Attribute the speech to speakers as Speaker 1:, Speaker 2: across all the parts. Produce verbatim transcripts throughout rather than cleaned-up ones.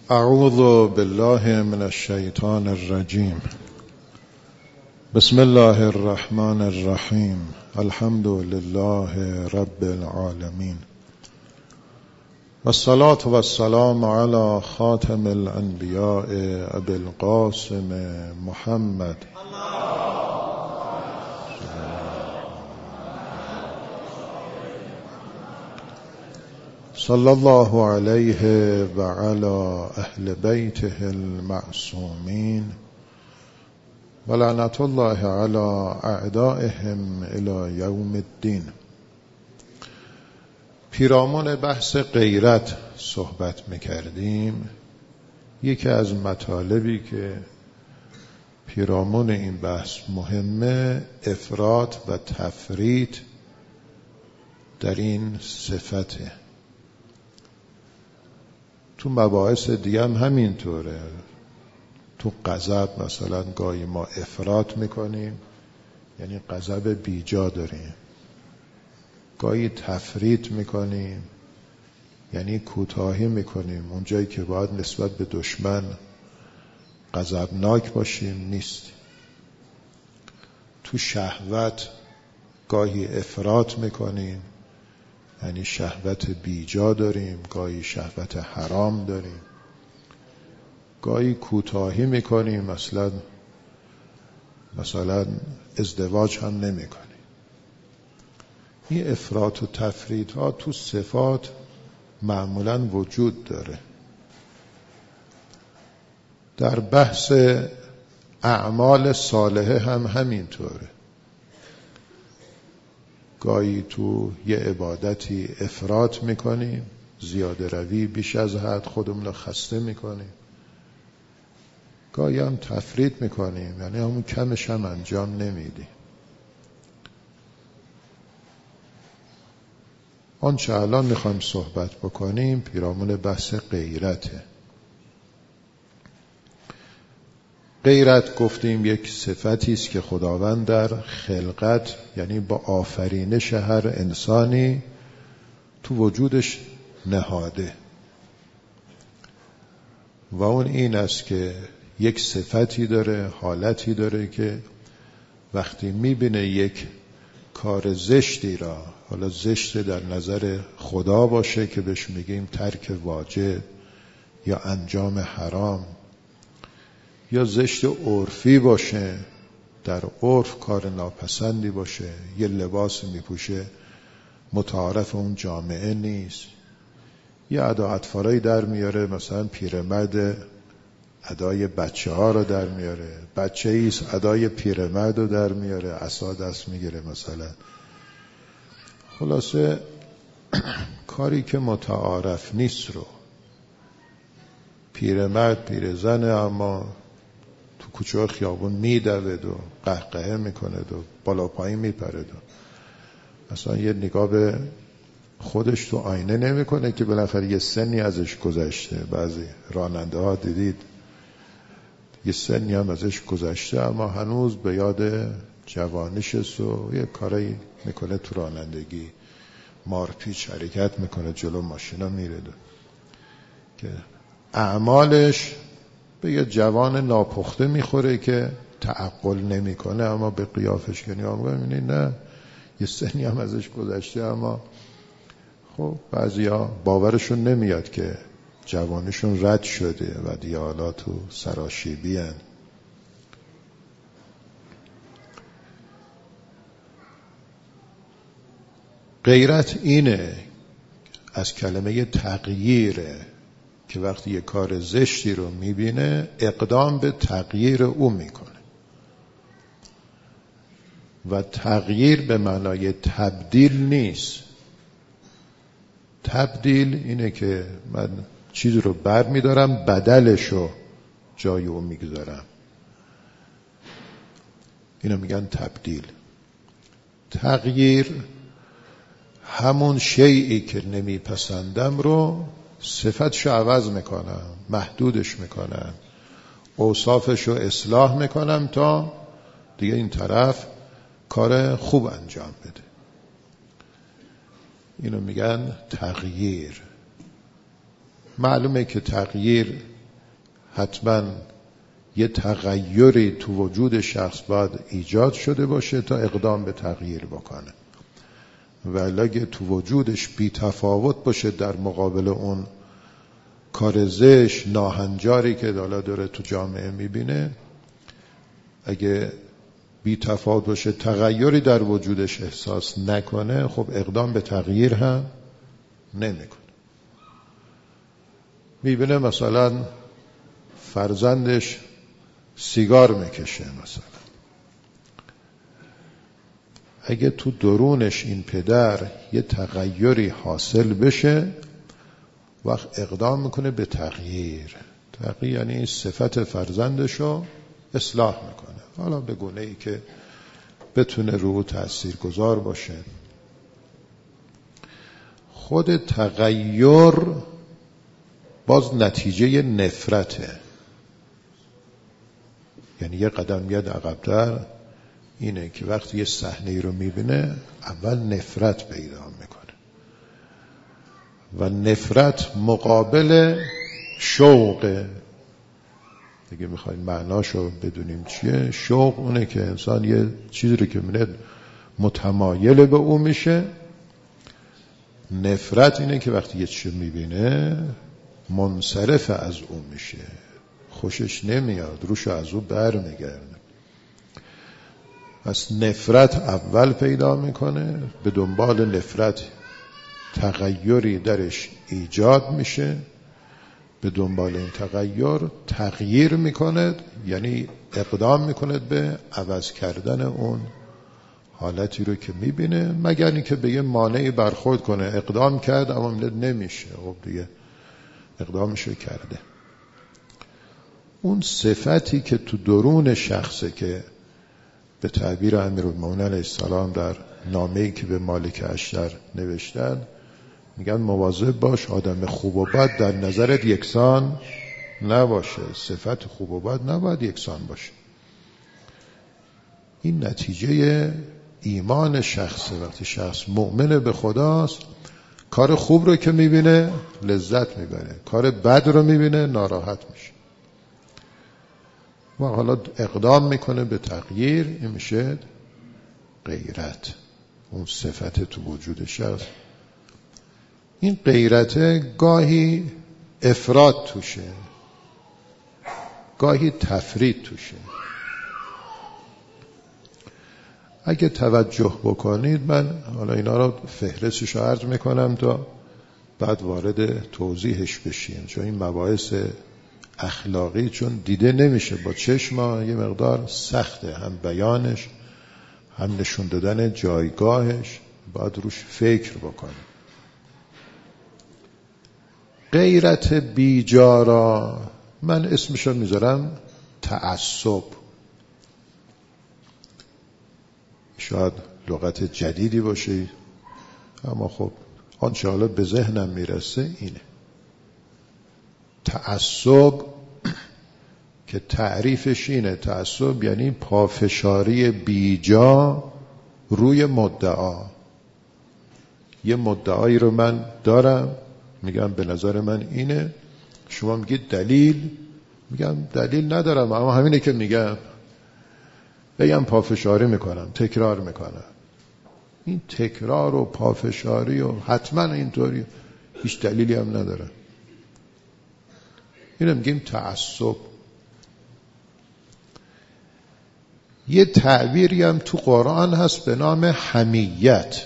Speaker 1: اعوذ بالله من الشیطان الرجیم. بسم الله الرحمن الرحیم. الحمد لله رب العالمین. والصلاة والسلام على خاتم الانبیاء ابی القاسم محمد صلی الله علیه و علی اهل بیته المعصومین و لعنت الله علی اعدائهم الی یوم الدین. پیرامون بحث غیرت صحبت میکردیم. یکی از مطالبی که پیرامون این بحث مهمه افراط و تفریط در این صفته. تو مباحث دیگه هم همینطوره. تو غضب مثلا گاهی ما افراط میکنیم، یعنی غضب بیجا داریم. گاهی تفریط میکنیم، یعنی کوتاهی میکنیم. اونجایی که باید نسبت به دشمن غضبناک باشیم نیستیم. تو شهوت گاهی افراط میکنیم، یعنی شهوت بیجا داریم. گاهی شهوت حرام داریم. گاهی کوتاهی میکنیم، مثلا مثلا ازدواج هم نمیکنیم. این افراط و تفریط ها تو صفات معمولا وجود داره. در بحث اعمال صالحه هم همینطوره. گاهی تو یه عبادتی افراط میکنیم، زیاده روی بیش از حد، خودمون رو خسته میکنیم. گاهی هم تفریط میکنیم، یعنی همون کمش هم انجام نمیدیم. آنچه الان میخوایم صحبت بکنیم پیرامون بحث غیرته. غیرت گفتیم یک صفتی است که خداوند در خلقت، یعنی با آفرینش هر انسانی، تو وجودش نهاده. و اون این است که یک صفتی داره، حالتی داره که وقتی میبینه یک کار زشتی را، حالا زشت در نظر خدا باشه که بهش میگیم ترک واجب یا انجام حرام، یا زشت عرفی باشه، در عرف کار ناپسندی باشه، یه لباس میپوشه متعارف اون جامعه نیست، یه ادا اطفالایی در میاره، مثلا پیرمرد ادای بچه ها رو در میاره، بچه ایست ادای پیرمرد رو در میاره، عصا دست میگیره مثلا. خلاصه کاری که متعارف نیست رو پیرمرد پیرزنه اما تو کوچه خیابون میدوید و قهقهه میکنه و بالا پایین میپره و اصلا یه نگاه به خودش تو آینه نمیکنه که بالاخره یه سنی ازش گذشته. بعضی راننده ها دیدید یه سنی هم ازش گذشته اما هنوز به یاد جوانیش است و یه کاری میکنه تو رانندگی، مارپیچ حرکت میکنه جلو ماشینا میره دو. که اعمالش به یه جوان ناپخته میخوره که تعقل نمیکنه، اما به قیافش که نگاه میکنی نه یه سنی هم ازش گذشته اما خب بعضیا باورشون نمیاد که جوانشون رد شده و دیگه حالا تو سراشیبی هن. غیرت اینه، از کلمه تغییره، که وقتی یه کار زشتی رو میبینه اقدام به تغییر او میکنه. و تغییر به معنای تبدیل نیست. تبدیل اینه که من چیز رو بر میدارم بدلشو جای او میگذارم، اینو میگن تبدیل. تغییر همون شیئی که نمیپسندم رو صفتشو عوض میکنم، محدودش میکنم، اوصافشو اصلاح میکنم تا دیگه این طرف کار خوب انجام بده. اینو میگن تغییر. معلومه که تغییر حتما یه تغییری تو وجود شخص باید ایجاد شده باشه تا اقدام به تغییر بکنه. ولی اگه تو وجودش بی تفاوت باشه در مقابل اون کار زشت ناهنجاری که حالا داره تو جامعه میبینه، اگه بی تفاوت باشه، تغییری در وجودش احساس نکنه، خب اقدام به تغییر هم نمیکنه. میبینه مثلا فرزندش سیگار میکشه مثلا، اگه تو درونش این پدر یه تغییری حاصل بشه، وقت اقدام میکنه به تغییر. تغییر یعنی صفت فرزندشو اصلاح میکنه، حالا به گونه ای که بتونه رو تأثیر گذار باشه. خود تغییر باز نتیجه نفرته، یعنی یه قدم میاد عقب‌تر، اینه که وقتی یه صحنه‌ای رو میبینه اول نفرت پیدا میکنه و نفرت مقابل شوقه. دیگه میخوایم معناشو بدونیم چیه. شوق اونه که انسان یه چیزی رو که میبینه متمایل به اون میشه. نفرت اینه که وقتی یه چیزی میبینه منصرف از اون میشه، خوشش نمیاد، روش از اون بر میگرده. پس نفرت اول پیدا میکنه، به دنبال نفرت تغییری درش ایجاد میشه، به دنبال این تغییر تغییر میکنه، یعنی اقدام میکنه به عوض کردن اون حالتی رو که میبینه، مگر اینکه به یه مانعی برخورد کنه. اقدام کرد اما نمیشه، خب دیگه اقدامشو کرده. اون صفتی که تو درون شخصه که به تعبیر امیرالمومنین علیه السلام در نامه‌ای که به مالک اشتر نوشتن میگن مواظب باش آدم خوب و بد در نظرت یکسان نباشه. صفت خوب و بد نباید یکسان باشه. این نتیجه ایمان شخصه. وقتی شخص مؤمن به خداست، کار خوب رو که میبینه لذت میبره، کار بد رو میبینه ناراحت میشه و حالا اقدام میکنه به تغییر. این میشه غیرت، اون صفت تو وجود شخص. این غیرت گاهی افراط توشه، گاهی تفرید توشه. اگه توجه بکنید، من حالا اینا رو فهرستش رو عرض میکنم تا بعد وارد توضیحش بشیم، چون این مباحث اخلاقی چون دیده نمیشه با چشم، یه مقدار سخته، هم بیانش هم نشون دادن جایگاهش، باید روش فکر بکنیم. غیرت بیجارا من اسمشو میذارم تعصب. شاید لغت جدیدی باشه، اما خب آنچه حالا به ذهنم میرسه اینه. تعصب که تعریفش اینه، تعصب یعنی پافشاری بیجا روی مدعا. یه مدعایی رو من دارم، میگم به نظر من اینه، شما میگید دلیل، میگم دلیل ندارم اما همینه که میگم، بگم پافشاری میکنم، تکرار میکنم. این تکرار و پافشاری و حتما اینطوری هیچ دلیلی هم نداره. اینو میگیم تعصب. یه تعبیری هم تو قرآن هست به نام حمیت.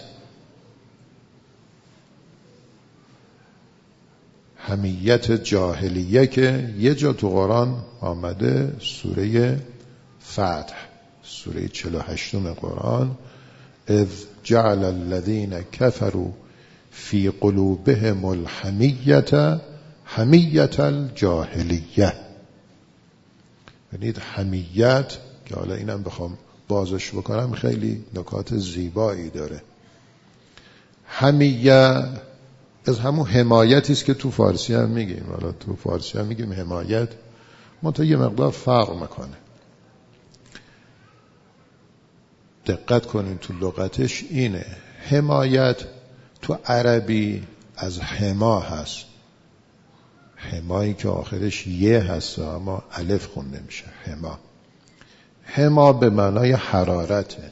Speaker 1: حمیت جاهلیه که یه جا تو قرآن آمده، سوره فتح، سوره چهل و هشتم قرآن، اذ جعل الذین کفروا فی قلوبهم الحمیت حمیت الجاهلیه. یعنی حمیت که حالا اینم بخوام بازش بکنم خیلی نکات زیبایی داره. حمیه از همون حمایتی است که تو فارسی هم میگیم، حالا تو فارسی هم میگیم حمایت، منتها یه مقدار فرق میکنه. دقت کنین تو لغتش اینه. حمایت تو عربی از حما هست. حمایی که آخرش یه هست اما الف خونده میشه. حما حما به معنای حرارته.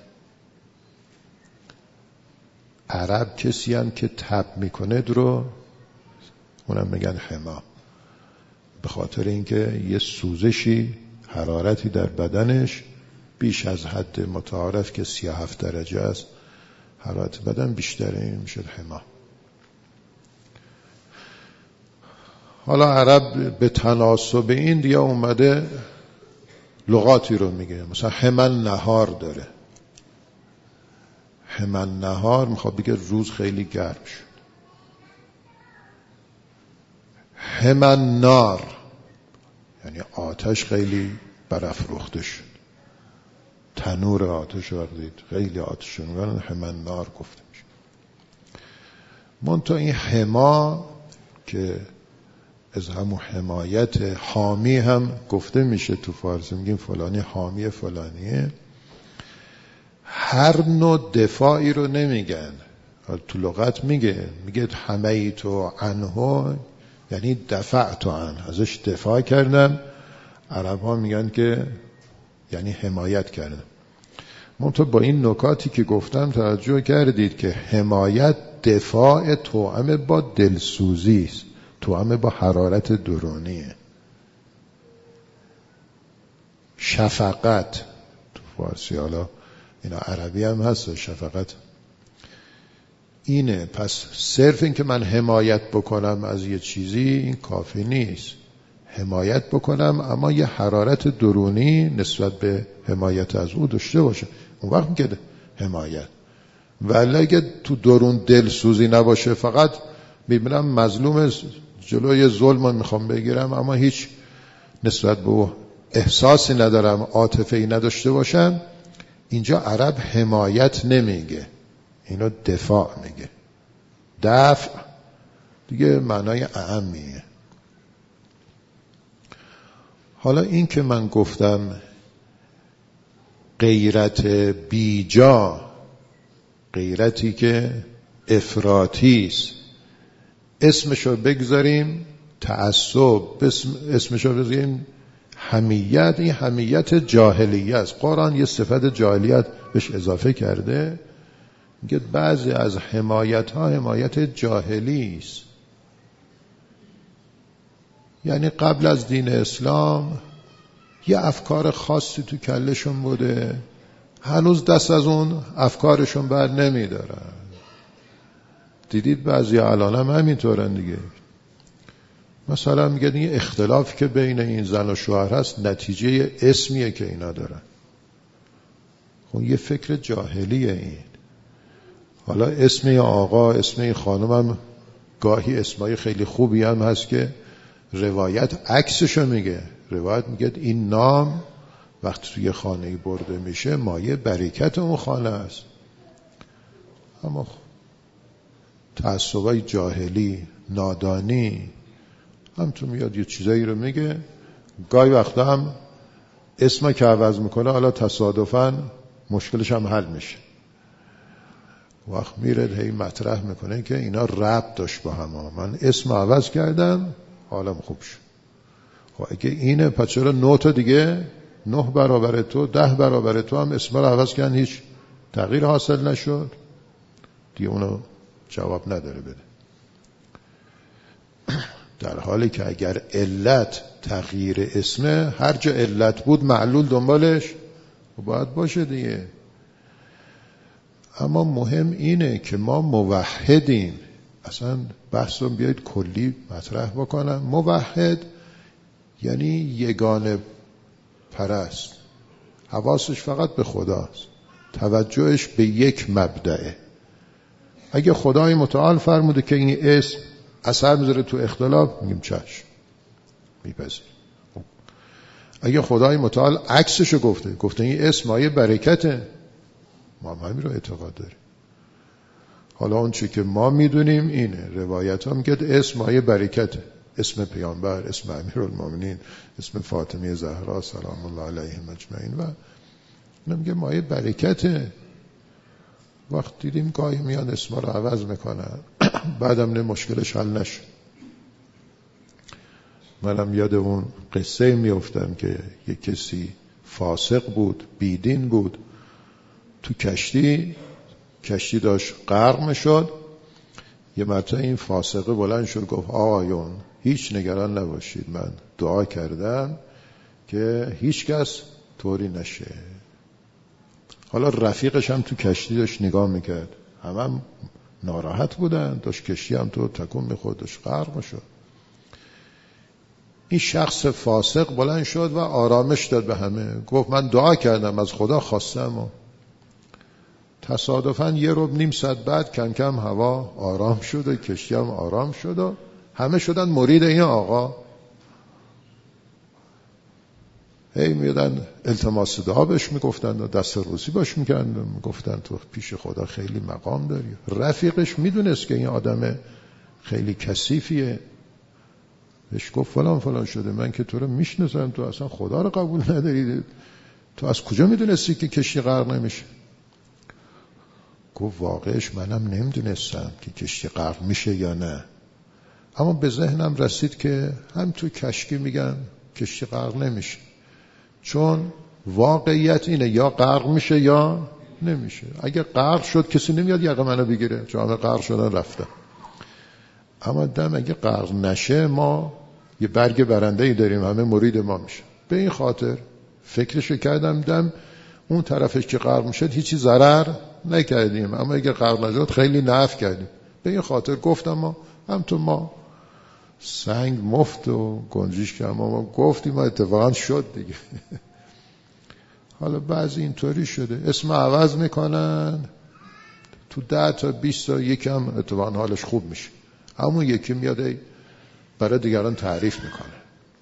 Speaker 1: عرب کسی هم که تب میکنه درو اونم میگن حما، به خاطر اینکه یه سوزشی حرارتی در بدنش بیش از حد متعارف که سی و هفت درجه است، حرارت بدن بیشتره، این میشه حما. حالا عرب به تناسب این دیگه اومده لغاتی رو میگه، مثلا حمن نهار داره. حمن نهار میخواد بگه روز خیلی گرم شد. حمن نار یعنی آتش خیلی برافروخته شد. تنور آتش وقتی خیلی آتش شد میگن حمن نار گفته میشه. منتها این حما که از همون حمایت، حامی هم گفته میشه تو فارسی، میگیم فلانی حامی فلانیه. هر نوع دفاعی رو نمیگن، تو لغت میگه میگه حمیت و عنه یعنی دفعت عنه، ازش دفاع کردم. عرب ها میگن که یعنی حمایت کردم. منتها با این نکاتی که گفتم توجه کردید که حمایت دفاع توأم با دلسوزی است، توأم با حرارت درونیه. شفقت تو فارسی، حالا اینا عربی هم هست شفقت، اینه. پس صرف این که من حمایت بکنم از یه چیزی این کافی نیست. حمایت بکنم اما یه حرارت درونی نسبت به حمایت از او داشته باشه، اون وقت میگه حمایت. ولی اگه تو درون دلسوزی نباشه، فقط میبینم مظلوم جلوی ظلم میخوام بگیرم اما هیچ نسبت به او احساسی ندارم، عاطفه‌ای نداشته باشم، اینجا عرب حمایت نمیگه، اینو دفاع میگه. دفع دیگه معنای اعمیه. حالا این که من گفتم غیرت بیجا، غیرتی که افراطی است، اسمشو بگذاریم تعصب، اسمشو بگذاریم حمیت، این حمیت جاهلیه است. قرآن یه صفت جاهلیت بهش اضافه کرده، میگه بعضی از حمایت ها حمایت جاهلی است. یعنی قبل از دین اسلام یه افکار خاصی تو کلشون بوده، هنوز دست از اون افکارشون بر نمیدارن. دیدید بعضی الان هم همینطورن دیگه. مثلا میگه این اختلاف که بین این زن و شوهر هست نتیجه اسمیه که اینا دارن. خب یه فکر جاهلیه این. حالا اسم آقا، اسم خانم هم گاهی اسمای خیلی خوبی هم هست که روایت عکسشو میگه. روایت میگه این نام وقتی توی خانه‌ای برده میشه مایه برکت اون خانه است. اما تعصبای جاهلی، نادانی هم تو میاد یه چیزایی رو میگه. گاهی وقتا هم اسم که عوض میکنه حالا تصادفاً مشکلش هم حل میشه. وقت میره هی مطرح میکنه که اینا ربط داشت با هم، من اسم عوض کردم حالم خوب شد. خب اگه اینه پس چرا نه تا دیگه، نه برابر تو، ده برابر تو هم اسم رو عوض کردن هیچ تغییر حاصل نشد؟ دیگه اونو جواب نداره بده. در حالی که اگر علت تغییر اسمه، هر جا علت بود معلول دنبالش باید باشه دیگه. اما مهم اینه که ما موحدیم. اصلا بحث رو بیایید کلی مطرح بکنم. موحد یعنی یگانه پرست، حواسش فقط به خداست، توجهش به یک مبدأه. اگه خدای متعال فرموده که این اسم اثر میذاره تو اختلاف، میگیم چشم، میپذیر. اگه خدای متعال عکسشو گفته، گفته این اسم مایه برکته، ما هم همین رو اعتقاد داریم. حالا اون چی که ما میدونیم اینه، روایت ها میگه اسم مایه برکته، اسم پیامبر، اسم امیرالمومنین، اسم فاطمه زهرا سلام الله علیهم اجمعین و میگه مایه برکته. وقت دیدیم گاهی میان اسما رو عوض میکنن بعدم نه مشکلش حل نشد. منم یاد اون قصه میافتم که یک کسی فاسق بود، بیدین بود، تو کشتی کشتی داشت غرق میشد. یه مرتبه این فاسقه بلند شد گفت آقایون هیچ نگران نباشید، من دعا کردم که هیچ کس طوری نشه. حالا رفیقش هم تو کشتی داشت نگاه میکرد، همه هم ناراحت بودن، داشت کشتی هم تو تکون میخورد، داشت غرق میشد. این شخص فاسق بلند شد و آرامش داد به همه، گفت من دعا کردم، از خدا خواستم. و تصادفاً یه ربع نیم ساعت بعد کم کم هوا آرام شد و کشتی هم آرام شد و همه شدن مرید این آقا. هی میادن التماس دعا بهش میگفتن و دست روزی باش میکردن، میگفتن تو پیش خدا خیلی مقام داری. رفیقش میدونست که این آدم خیلی کثیفیه، بهش گفت فلان فلان شده، من که تو رو میشناسم، تو اصلا خدا رو قبول نداری، تو از کجا میدونستی که کشتی غرق نمیشه؟ گفت واقعش منم نمیدونستم که کشتی غرق میشه یا نه، اما به ذهنم رسید که هم تو کشتی میگن کشتی غرق نمیشه، چون واقعیت اینه یا غرق میشه یا نمیشه. اگه غرق شد کسی نمیاد یقه منو بگیره، چون همه غرق شدن رفتن. اما دم اگه غرق نشه ما یه برگ برنده‌ای داریم، همه مرید ما میشه. به این خاطر فکرشو کردم، دم اون طرفش که غرق میشه هیچی ضرر نکردیم، اما اگه غرق نشد خیلی نفع کردیم. به این خاطر گفتم ما هم تو ما سنگ مفت و گنجیش که ما گفتیم اتفاقا شد دیگه. حالا بعضی اینطوری شده اسم عوض میکنن، تو ده تا بیست تا یکم اتفاقا حالش خوب میشه، همون یکی میاد برای دیگران تعریف میکنه،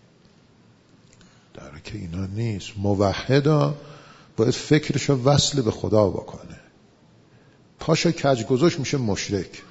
Speaker 1: در که اینا نیست. موحدا باید فکرشو وصل به خدا بکنه، پاشو کج گذاشت میشه مشرک.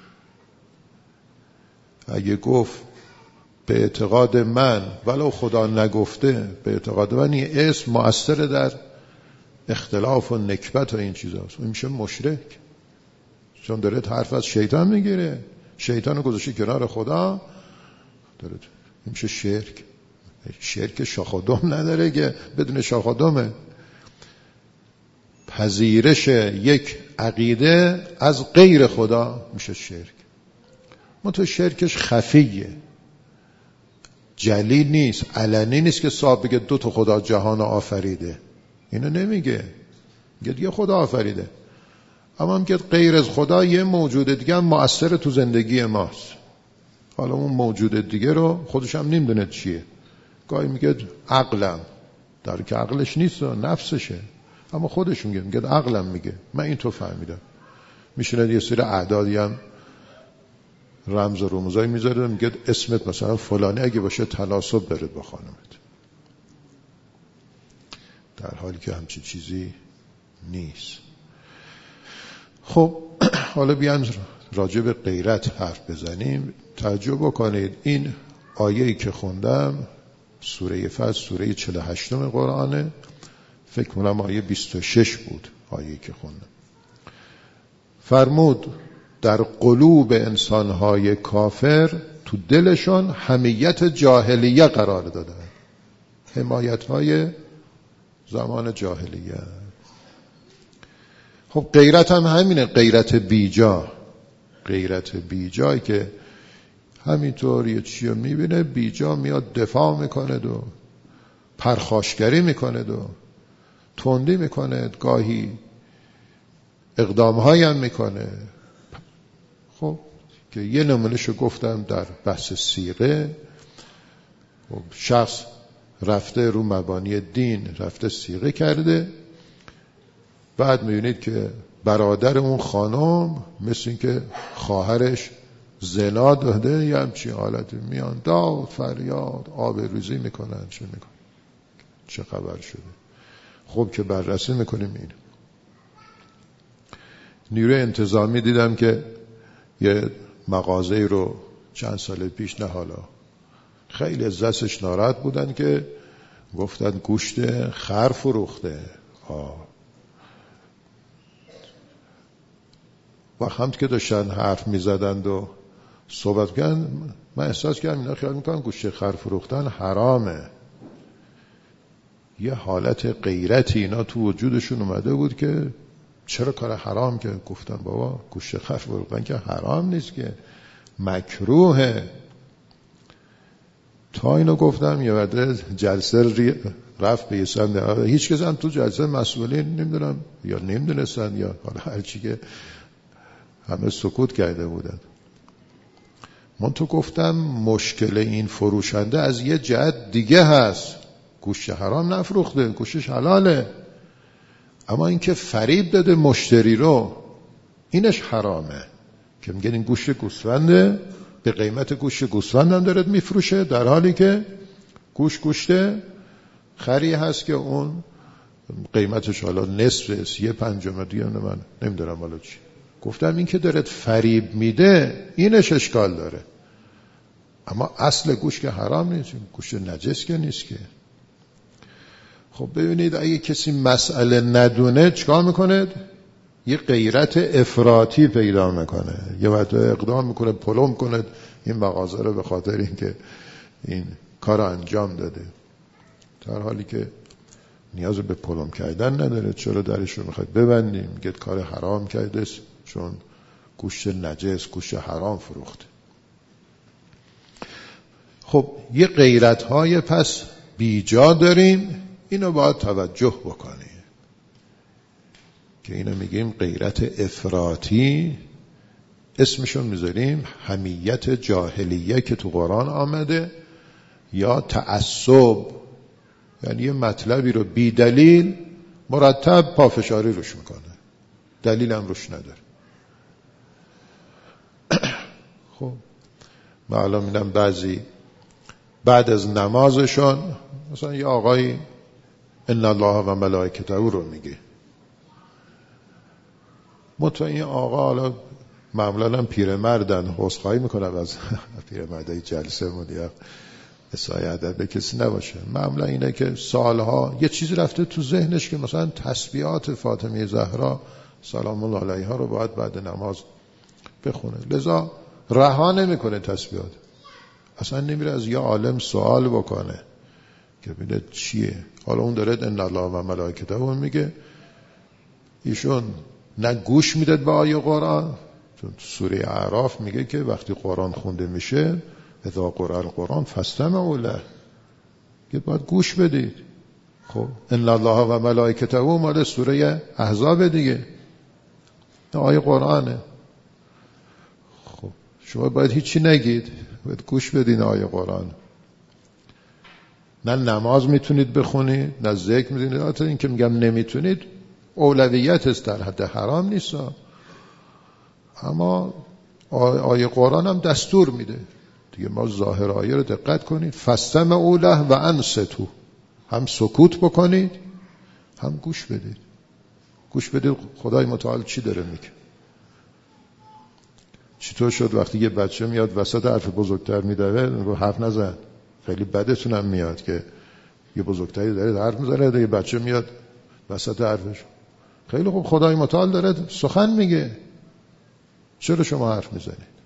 Speaker 1: اگه گفت به اعتقاد من ولو خدا نگفته، به اعتقاد من این اسم مؤثر در اختلاف و نکبت و این چیزاست، اون میشه مشرک، چون داره حرف از شیطان میگیره، شیطان گذاشته کنار خدا، داره این میشه شرک. شرک شاخ و دم نداره که بدون شاخ و دمه. پذیرش یک عقیده از غیر خدا میشه شرک. ما تو شرکش خفیه، جلی نیست، علنی نیست که صاحب بگه دو تا خدا جهان آفریده، اینو نمیگه، میگه یه خدا آفریده، اما میگه غیر از خدا یه موجود دیگه هم مؤثر تو زندگی ماست. حالا اون موجود دیگه رو خودش هم نمیدونه چیه، گاهی میگه عقلم، در که عقلش نیست، نفسشه، اما خودش میگه میگه عقلم میگه من این تو فهمیدم. میشونه یه سری اعدادی هم رمز و رموزایی میذاره، میگه اسمت مثلا فلانی اگه باشه تناسب داره با خانمت، در حالی که همچین چیزی نیست. خب حالا بیان راجع به غیرت حرف بزنیم. توجه بکنید این آیه‌ای که خوندم سوره فجر، سوره چهل و هشتم قرآنه، فکر کنم آیه بیست و شش بود آیه‌ای که خوندم. فرمود در قلوب انسانهای کافر، تو دلشون حمیت جاهلیه قرار دادن، حمایت‌های زمان جاهلیه. خب غیرت هم همینه، غیرت بیجا، غیرت بیجایی که همینطور یه چی رو میبینه بیجا میاد دفاع میکنه و پرخاشگری میکنه و تندی میکنه، گاهی اقدامهایی هم میکنه. خب که یه نمونهشو گفتم در بحث صیغه، شخص رفته رو مبانی دین رفته صیغه کرده، بعد میبینید که برادر اون خانم مثل این که خواهرش زنا داده یه همچین حالتی، میان داد فریاد آبروریزی میکنن، چه میکنن، چه خبر شده. خب که بررسی میکنیم. این نیروی انتظامی دیدم که یه مغازه رو چند سال پیش، نه حالا خیلی از دستش ناراحت بودن که گفتن گوشت خر فروخته. آه. و هم که داشتن حرف میزدند و صحبت کردن من احساس کردم اینا خیال میکنن گوشت خر فروختن حرامه. یه حالت غیرتی اینا تو وجودشون اومده بود که چرا کار حرام که گفتن بابا گوشت خر فروختن که حرام نیست که مکروهه. تا اینو گفتم یه وقت جلسه رفت به یه سمت هیچ کس هم تو جلسه مسئولین نمیدونم یا نمیدونستن یا حالا هرچی که همه سکوت کرده بودن. من تو گفتم مشکل این فروشنده از یه جهت دیگه هست. گوشت حرام نفروخته، گوشتش حلاله، اما اینکه فریب داده مشتری رو اینش حرامه که میگن این گوشت گوسفنده به قیمت گوشت گوسفند هم داره میفروشه، در حالی که گوشت گوشت خری هست که اون قیمتش حالا نصف یه پنجم دیگه من نمیدونم حالا چی. گفتم این که داره فریب میده اینش اشکال داره، اما اصل گوشت که حرام نیست، گوشت نجس که نیست که. خب ببینید اگه کسی مسئله ندونه چیکار میکنه؟ یه غیرت افراطی پیدا میکنه، یه وقت اقدام میکنه پلم کنه این مغازه رو به خاطر اینکه این کار انجام داده، در حالی که نیاز به پلم کردن نداره. چرا درش رو میخواید ببندیم؟ میگه کار حرام کرده چون گوشت نجس گوشت حرام فروخته. خب یه غیرت های پس بیجا داریم، اینو باید توجه بکنیم که اینو میگیم غیرت افراطی، اسمشون میذاریم حمیت جاهلیه که تو قرآن آمده، یا تعصب، یعنی یه مطلبی رو بی دلیل مرتب پافشاری روش میکنه، دلیل هم روش نداره. خب من الان میدم بعضی بعد از نمازشون مثلا یه آقای ان الله و ملائکته رو میگه، مطمئن این آقا حالا معمولا پیرمردن، عذرخواهی میکنم از پیرمردای جلسه مدیر اسای ادب کسی نباشه، معمولا اینه که سالها یه چیزی رفته تو ذهنش که مثلا تسبیحات فاطمه زهرا سلام الله علیها رو باید بعد نماز بخونه، لذا رها نمیکنه تسبیحات، اصلا نمیره از یه عالم سوال بکنه که ببینه چیه. حالا اون داره ان الله و ملائکته اون میگه، ایشون نه گوش میداد به آیه قرآن، چون سوره اعراف میگه که وقتی قرآن خونده میشه اذا قرأ القرآن فاستمعوا له، که باید گوش بدید. خب ان الله و ملائکته مال سوره احزاب دیگه، آیه قرآنه. خب شما باید هیچی نگید، باید گوش بدین آیه قرآن. نه نماز میتونید بخونید، نه ذکر میتونید. حتی این که میگم نمیتونید اولویت است، در حد حرام نیست، اما آیه قرآن هم دستور میده دیگه. ما ظاهر آیه رو دقت کنید، فاستمعوا له و انصتوا، هم سکوت بکنید هم گوش بدید. گوش بدید خدای متعال چی داره میگه. چطور شد وقتی یه بچه میاد وسط حرف بزرگتر میدوه رو حرف نزن؟ خیلی بدتون هم میاد که یه بزرگتری داره حرف میزنه، یه بچه میاد وسط حرفش. خیلی خوب، خدای متعال داره سخن میگه، چرا شما حرف میزنید؟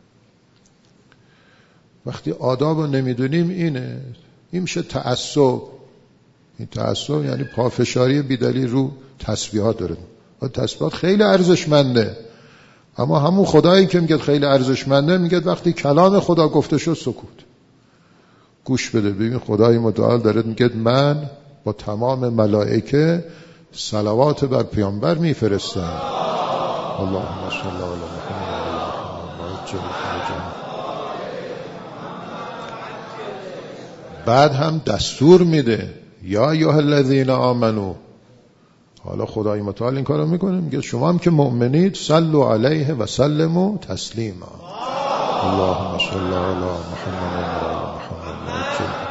Speaker 1: وقتی آداب رو نمیدونیم اینه، این میشه تعصب. این تعصب یعنی پافشاری بیدلیل رو تسبیحات داره. تسبیحات خیلی ارزشمنده، اما همون خدایی که میگه خیلی ارزشمنده میگه وقتی کلام خدا گفته شد سکوت. گوش بده، ببین خدای متعال داره میگه من با تمام ملائکه صلوات بر پیامبر میفرستم. اللهم صل علی محمد. بعد هم دستور میده یا ایها الذین آمنو. حالا خدای متعال این کارو میکنه، میگه شما هم که مؤمنید صلوا علیه و سلموا تسلیما. اللهم صل علی محمد و علی محمد.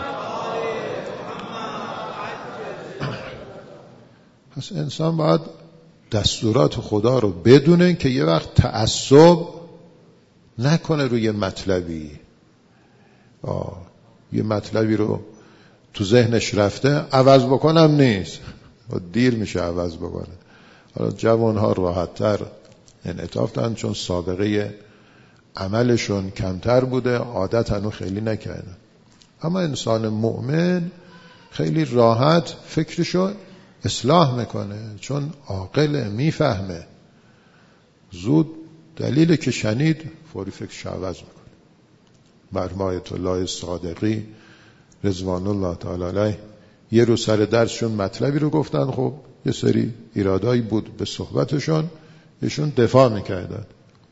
Speaker 1: پس انسان باید دستورات خدا رو بدونه که یه وقت تعصب نکنه روی مطلبی. آه. یه مطلبی رو تو ذهنش رفته عوض بکنم نیست، دیر میشه عوض بکنه. حالا جوانها راحت‌تر انعطاف دارن چون سابقه عملشون کمتر بوده، عادت هنو خیلی نکردن. اما انسان مؤمن خیلی راحت فکرشو اصلاح میکنه، چون عاقله، میفهمه، زود دلیل که شنید فوری فکرش عوض میکنه. مرحوم آیت الله صادقی رضوان الله تعالی علیه یه روز سر درسشون مطلبی رو گفتن، خب یه سری ایرادایی بود به صحبتشون، ایشون دفاع میکردن.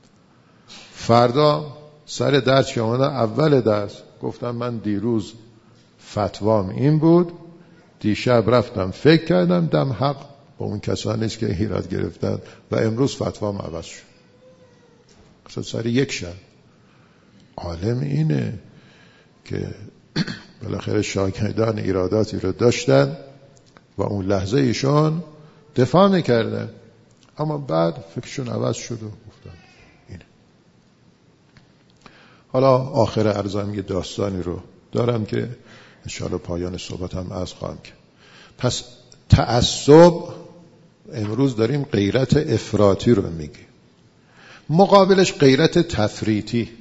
Speaker 1: فردا سر درس که اومدن اول درس گفتم من دیروز فتوام این بود، دیشب رفتم فکر کردم دم حق با اون کسانیست که ایراد گرفتن و امروز فتوام عوض شد. اصلا سر یک شب. عالم اینه که بالاخره شاگردان ایراداتی رو داشتن و اون لحظه ایشون دفاع میکردن، اما بعد فکرشون عوض شد و گفتن اینه. حالا آخر عرضم یه داستانی رو دارم که انشاءالله پایان صحبتم عرض خواهم کرد. پس تعصب امروز داریم غیرت افراطی رو میگیم، مقابلش غیرت تفریطی.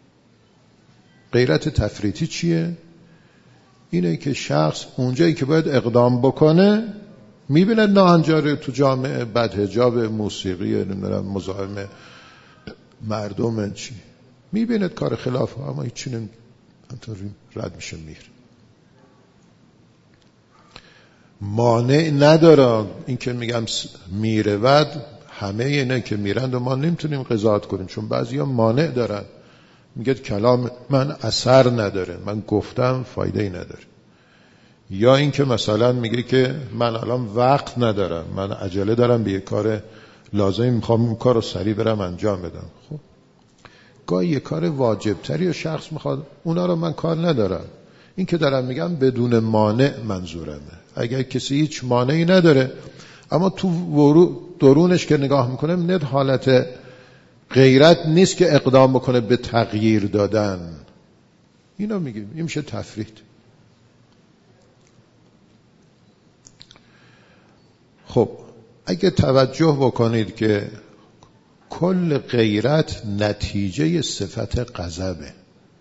Speaker 1: غیرت تفریطی چیه؟ اینه که شخص اونجایی که باید اقدام بکنه میبینه ناهنجاره، تو جامعه بدحجاب، موسیقی، نمیدونم مزاحم مردم، چی میبیند کار خلاف، اما هیچی نمیدونم رد میشه میره. مانع نداره. این که میگم میره ود، همه اینه که میرند و ما نمیتونیم قضاوت کنیم، چون بعضیا مانع دارن. میگه کلام من اثر نداره، من گفتم فایده ای نداره. یا این که مثلا میگه که من الان وقت ندارم، من عجله دارم به یه کار لازمی، میخوام اون کار رو سریع برم انجام بدم. خب گاهی یه کار واجبتری و شخص میخواد، اونا رو من کار ندارم. این که دارم میگم بدون مانع منظورمه. اگر کسی هیچ مانعی نداره اما تو درونش که نگاه میکنه ند حالت غیرت نیست که اقدام بکنه به تغییر دادن، اینا میگیم این میشه تفریط. خب اگه توجه بکنید که کل غیرت نتیجه صفت غضبه.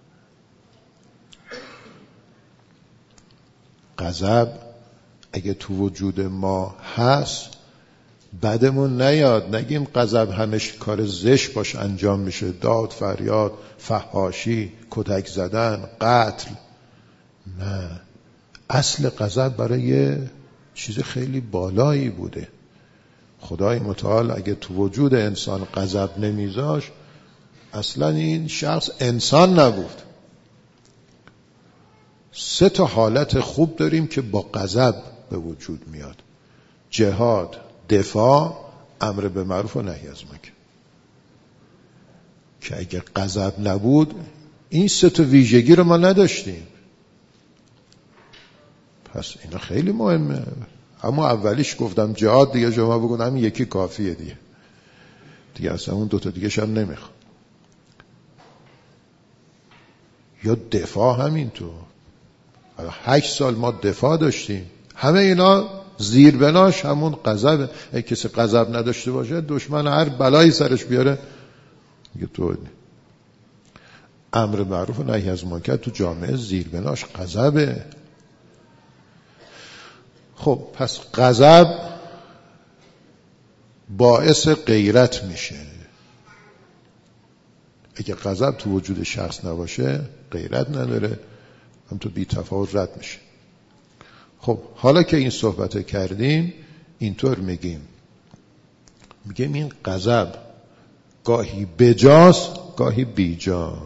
Speaker 1: غضب اگه تو وجود ما هست بدمون نیاد، نگیم غضب همش کار زشت باش انجام میشه، داد فریاد، فحاشی، کتک زدن، قتل. نه، اصل غضب برای یه چیز خیلی بالایی بوده. خدای متعال اگه تو وجود انسان غضب نمیذاش اصلا این شخص انسان نبود. سه تا حالت خوب داریم که با غضب به وجود میاد: جهاد، دفاع، امر به معروف و نهی از منکر. که اگه غضب نبود این سه تا ویژگی رو ما نداشتیم. پس اینا خیلی مهمه. اما اولیش گفتم جهاد، دیگه شما بگون همین یکی کافیه دیگه دیگه اصلا اون دوتا دیگه شم نمیخواد. یا دفاع همینطور. هشت سال ما دفاع داشتیم، همه اینا زیربناش همون غضب. اگه کسی غضب نداشته باشه دشمن هر بلایی سرش بیاره میگه تو. امر معروف و نهی از منکر تو جامعه زیربناش غضبه. خب پس غضب باعث غیرت میشه. اگه غضب تو وجود شخص نباشه غیرت نداره، هم تو بی تفاوت رد میشه. خب حالا که این صحبت کردیم اینطور میگیم میگیم این غضب گاهی بجاست گاهی بیجا.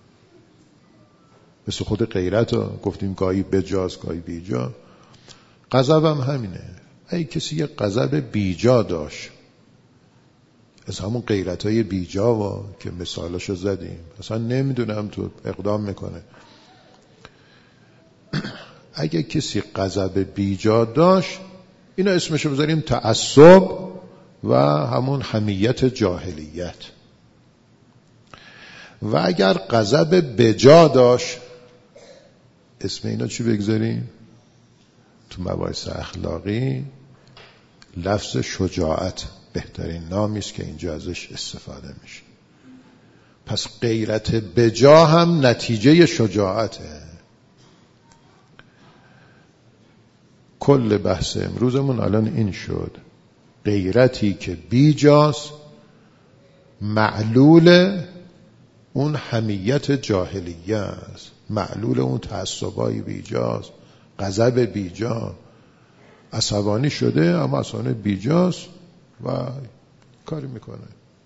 Speaker 1: مثل خود غیرت ها گفتیم گاهی بجاست گاهی بیجا. غضب هم همینه. اگه کسی یه غضب بیجا داشت، از همون غیرت های بیجا وا که مثالشو زدیم، اصلا نمیدونم تو اقدام میکنه. اگه کسی غضب بیجا داشت اینا اسمشو بذاریم تعصب و همون حمیت جاهلیت. و اگر غضب بجا داشت اسم اینا چی بگذاریم؟ تو مباحث اخلاقی لفظ شجاعت بهترین نامی است که اینجا ازش استفاده میشه. پس غیرت بجا هم نتیجه شجاعته. کل بحث امروزمون الان این شد، غیرتی که بیجاست معلول اون حمیت جاهلیه است، معلول اون تعصبای بیجاست، غضب بیجا، عصبانی شده اما عصبانی بیجاست و کاری میکنه.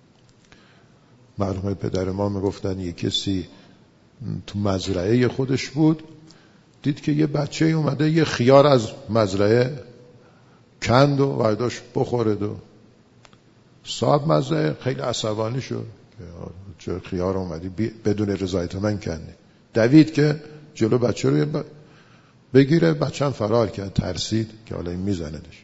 Speaker 1: مرحوم پدر ما میگفتن یک کسی تو مزرعه خودش بود، دید که یه بچه اومده یه خیار از مزرعه کند و برداشت بخورد و صاحب مزرعه خیلی عصبانی شد، چه خیار اومدی بدون رضایت من کندی. دوید که جلو بچه رو بگیره، بچه هم فرار کرد، ترسید که حالا این میزندش.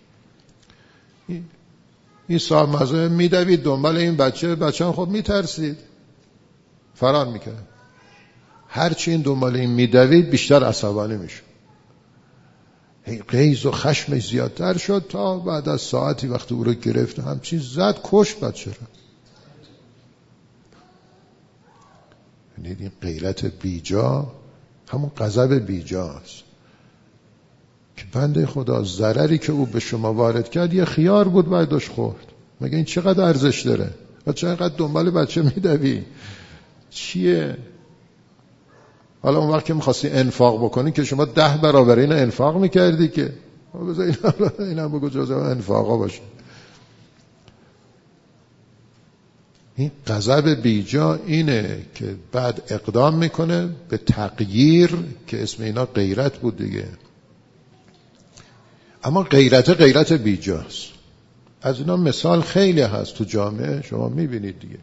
Speaker 1: این صاحب مزرعه میدوید دنبال این بچه، بچه هم خب میترسید فرار میکرد. هرچی این دنبال این میدوید بیشتر عصبانی میشد، غیظ و خشمش زیادتر شد تا بعد از ساعتی وقتی او رو گرفت همچین زد کش بچه رو. یعنی این غیرت بیجا همون غضب بیجاست که بنده خدا ضرری که او به شما وارد کرد یه خیار بود برداشت خورد، مگه این چقدر ارزش داره و چقدر دنبال بچه میدوی چیه؟ حالا اون وقت که میخواستی انفاق بکنی که شما ده برابر این انفاق میکردی که بذار این هم بگو جزء انفاقا باشه. این غضب بیجا اینه که بعد اقدام میکنه به تغییر که اسم اینا غیرت بود دیگه. اما غیرت غیرت بیجاست. از اینا مثال خیلی هست تو جامعه، شما میبینید دیگه.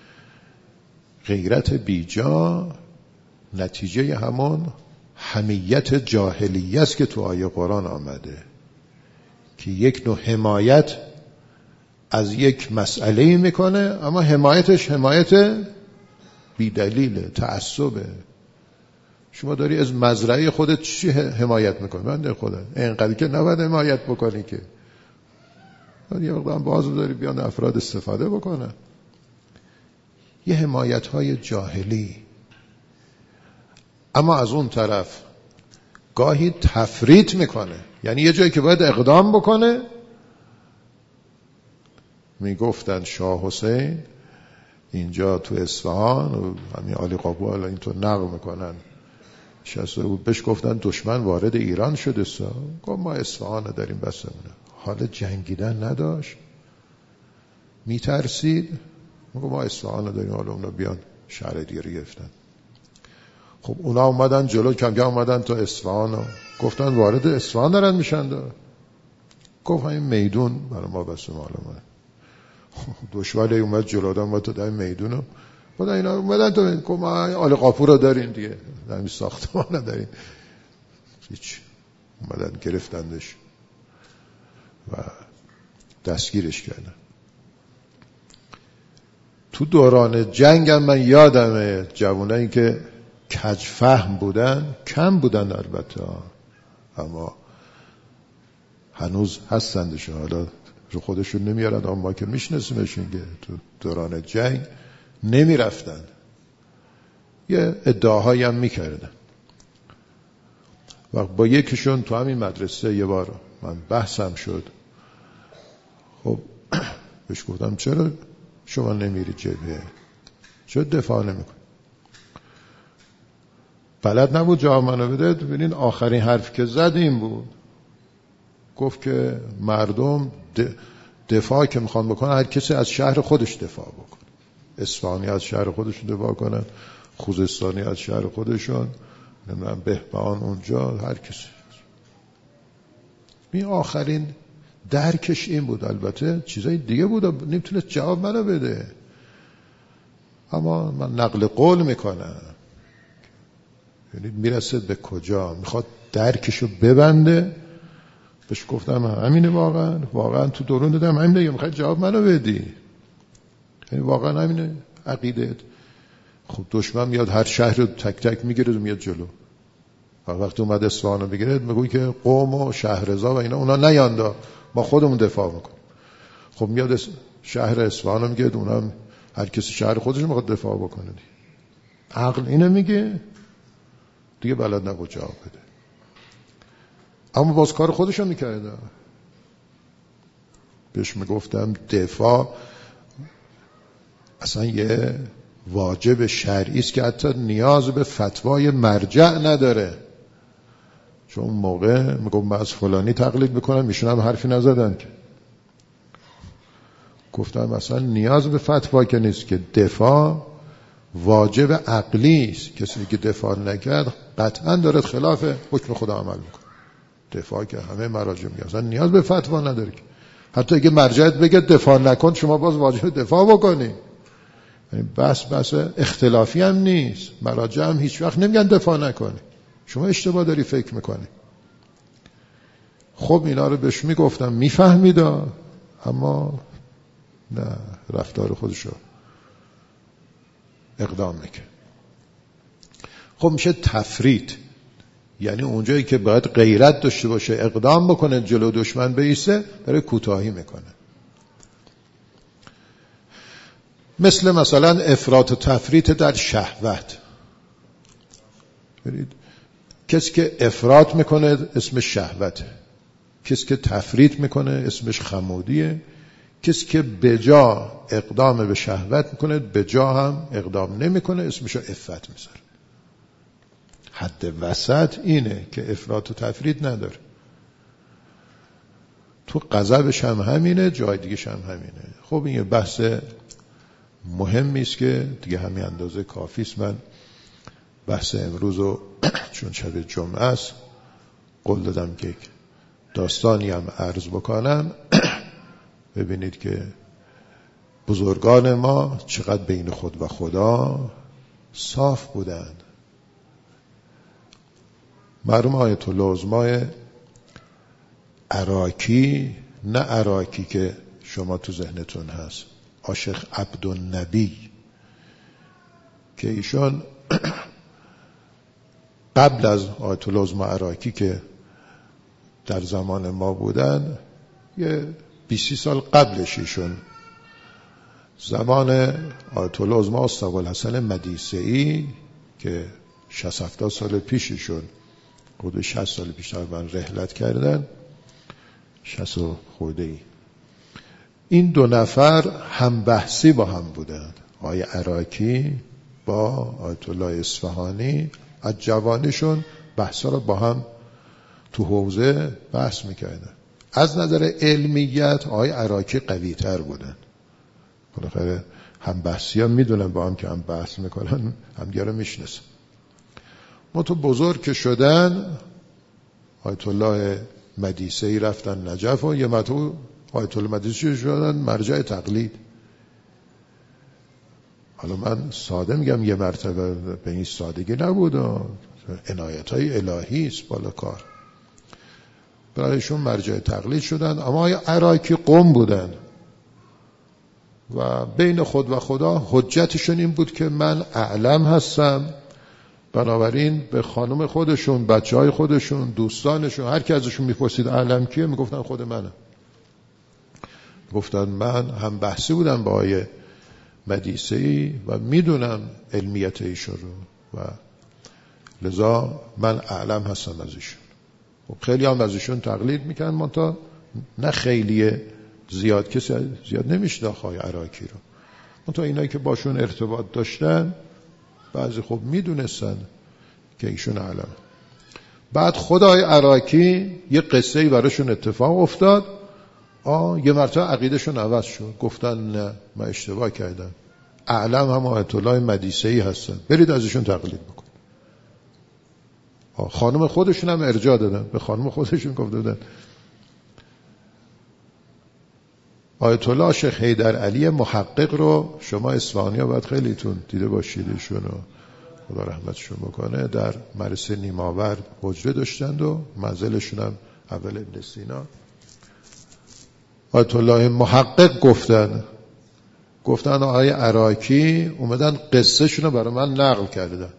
Speaker 1: غیرت بیجا نتیجه همون حمیت جاهلیه است که تو آیه قرآن آمده که یک نوع حمایت از یک مسئله میکنه اما حمایتش حمایت بیدلیله، تعصبه. شما داری از مزرعه خودت چی حمایت میکنی؟ بنده خدا اینقدر که نباید حمایت بکنی که یه مقدار باز داری بیان افراد استفاده بکنن. یه حمایت های جاهلی. اما از اون طرف گاهی تفریط میکنه، یعنی یه جایی که باید اقدام بکنه. میگفتن شاه حسین اینجا تو اصفهان و همین علی قاپو حالا اینطور نقل میکنن شسته بود، بهش گفتن دشمن وارد ایران شده سا، گفت ما اصفهان داریم بسمونه. حال جنگیدن نداشت، میترسید، گفت ما اصفهان داریم، حالا اونا بیان شهر دیگه گرفتن. خب اونا اومدن جلو، کم کم اومدن تا اصفهان و گفتن وارد اصفهان دارن میشن دا. گفت این میدون برای ما بسه معلومه. دشواری اومد جلو دادن ما تو در میدون و بعد اینا اومدن تو گفت ما آل قاپو رو داریم دیگه، در این ساختمان داریم. هیچ اومدن گرفتندش و دستگیرش کردن. تو دوران جنگ هم من یادمه جوانایی که کج فهم بودن، کم بودن البته اما هنوز هستندش، حالا رو خودشون نمیارن اما ما که میشناسیمشون که تو دوران جنگ نمیرفتن، یه ادعاهایی هم میکردن. و با یکیشون تو همین مدرسه یه بار من بحثم شد، خب بهش گفتم چرا شما نمیری جبهه، چرا دفاع نمیکن؟ بلد نبود جواب منو بده. ببینین آخرین حرف که زد این بود، گفت که مردم دفاع که میخوان بکنن هر کسی از شهر خودش دفاع بکن. اصفهانی از شهر خودشون دفاع کنن، خوزستانی از شهر خودشون، نمیدونم بهبهان اونجا، هر کسی. این آخرین درکش این بود. البته چیزای دیگه بود نمیتونه جواب منو بده، اما من نقل قول میکنم. یعنی میرسه به کجا میخواد درکشو ببنده. بهش گفتم همینه، واقعا واقعا تو درون دادم همین دیگه، میخواد جواب منو بدی، یعنی واقعا همینه عقیدت. خب دشمن میاد هر شهر رو تک تک میگیره و میاد جلو. وقتی اومد اصفهان رو بگیره میگوی که قوم و شهرزا و اینا اونا نیاندا، ما خودمون دفاع میکنیم. خب میاد شهر اصفهان رو میگیره، اونا هر کسی شهر خودش میخواد دفاع بکنه دیگه. عقل اینو میگه دیگه، بلد نبود جواب بده، اما باز کار خودشو میکرده. بهش میگفتم دفاع اصلا یه واجب شرعی است که حتی نیاز به فتوای مرجع نداره. چون اون موقع میگم من از فلانی تقلید میکنم، ایشون هم حرفی نزدن که. گفتم اصلا نیاز به فتوا که نیست، که دفاع واجب عقلی است. کسی که دفاع نکرد قطعا داره خلاف حکم خدا عمل میکنه. دفاع که همه مراجع میگن اصلا نیاز به فتوا نداره که. حتی اگه مرجعت بگه دفاع نکن، شما باز واجب دفاع بکنی. یعنی بس بس اختلافی هم نیست. مراجع هم هیچ وقت نمیگن دفاع نکنی، شما اشتباه داری فکر میکنی. خب اینا رو بهش میگفتم، میفهمید، اما نه، رفتار خودشو اقدام میکنه. خب میشه تفریط، یعنی اونجایی که باید غیرت داشته باشه اقدام بکنه جلو دشمن بیسته، برای کوتاهی میکنه. مثل مثلا افراط و تفریط در شهوت. برید کسی که افراط میکنه اسمش شهوته، کسی که تفریط میکنه اسمش خمودیه، کسی که بجا اقدام به شهوت میکنه بجا هم اقدام نمیکنه اسمش عفت میذاره. حد وسط اینه که افراط و تفریط نداره. تو غضبش هم همینه، جای دیگه هم همینه. خب این یه بحث مهمی است که دیگه همین اندازه کافی است. من بحث امروز رو چون شب جمعه است قول دادم که داستانی هم عرض بکنم. ببینید که بزرگان ما چقدر بین خود و خدا صاف بودند. مرحوم آیت الله عظما عراکی، نه عراکی که شما تو ذهنتون هست، عاشق عبدالنبی، که ایشون قبل از آیت الله عظما عراکی که در زمان ما بودن، یه بیست سال قبلش ایشون زمان آیت الله عظما ابوالحسن مدیسعی که شصت هفتاد سال پیششون، حدود شصت سال پیش تقریبا رحلت کردن، شصت خورده ای، این دو نفر هم بحثی با هم بودن. آقای عراکی با آیت الله اصفهانی از جوانیشون بحثا رو با هم تو حوزه بحث میکردن. از نظر علمیت آقای عراکی قوی تر بودن. بالاخره هم بحثی ها میدونن با هم که هم بحث میکنن، همگه رو میشناسن. ما تو بزرگ که شدن، آیت الله مدیسعی رفتن نجف و یه مطور آیت الله مدیسعی شدن مرجع تقلید. حالا من ساده میگم یه مرتبه، به این سادگی نبود، عنایت های الهی است بالا کار. برایشون مرجع تقلید شدن. اما آقای عراکی قم بودن و بین خود و خدا حجتشون این بود که من اعلم هستم، بنابراین به خانم خودشون، بچه های خودشون، دوستانشون، هر کی ازشون میپرسید اعلم کیه، میگفتن خود منم. گفتن من هم بحثی بودم با آقای مدیسعی و میدونم علمیت ایشون رو و لذا من اعلم هستم از ایشون. خیلی هم از ایشون تقلید میکنن، منتها نه خیلی زیاد، کسی زیاد نمیشناخت آقای عراکی رو. منتها اینایی که باشون ارتباط داشتن بعضی خب میدونستن که ایشون اعلم. بعد خدای عراکی یه قصه‌ای براشون اتفاق افتاد، آه یه مرتبه عقیدشون عوض شد. گفتن نه من اشتباه کردم، اعلم هم آیت الله مدیسعی هستن، برید ازشون تقلید بکن. خانم خودشون هم ارجاع دادن، به خانم خودشون گفته بودن. آیت الله شیخ حیدر علی محقق رو شما اصفهانی ها باید خیلیتون دیده باشید، ایشون رو خدا رحمتشون بکنه، در مدرسه نیماورد حجره داشتند و منزلشون هم اول ابن سینا. آیت الله محقق گفتن گفتن آقای عراکی اومدن قصه شونو برای من نقل کردن.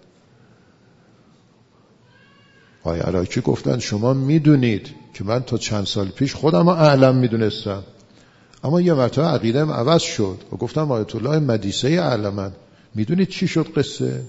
Speaker 1: آقای عراکی گفتن شما میدونید که من تا چند سال پیش خودم رو اعلم میدونستم، اما یه مرتبه عقیده‌ام عوض شد و گفتم آیت الله مدیسه اعلمن. میدونید چی شد قصه؟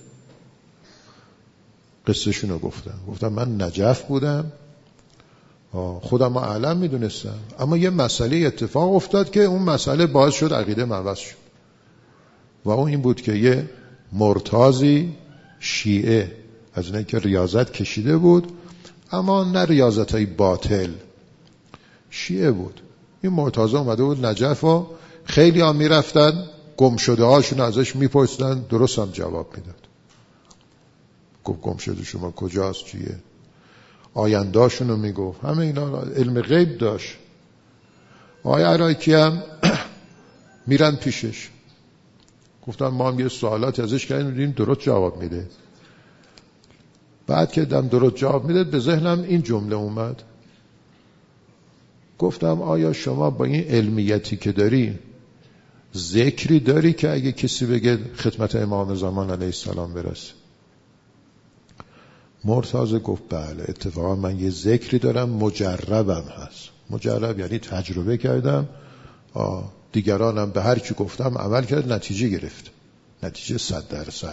Speaker 1: قصه شونو گفتم گفتم من نجف بودم، خودم اعلم میدونستم، اما یه مسئله اتفاق افتاد که اون مسئله باعث شد عقیده‌ام عوض شد و اون این بود که یه مرتازی شیعه از اینه که ریاضت کشیده بود، اما نه ریاضت های باطل، شیعه بود. این مرتازه اومده بود نجف و خیلی ها میرفتن گم شده هاشون ازش میپرسیدن، درست هم جواب میداد. گفت گم شده شما کجاست چیه، آیندهاشونو میگفت، همه اینا علم غیب داشت. آقای عراقی هم میرن پیشش، گفتم ما هم یه سوالات ازش کردیم دیدیم درست جواب میده. بعد که دم درست جواب میده به ذهنم این جمله اومد، گفتم آیا شما با این علمیتی که داری ذکری داری که اگه کسی بگه خدمت امام زمان علیه السلام برسه؟ مرتضی گفت بله اتفاقا من یه ذکری دارم مجربم هست. مجرب یعنی تجربه کردم، آه دیگرانم به هر کی گفتم عمل کرد، نتیجه گرفت، نتیجه صد درصد.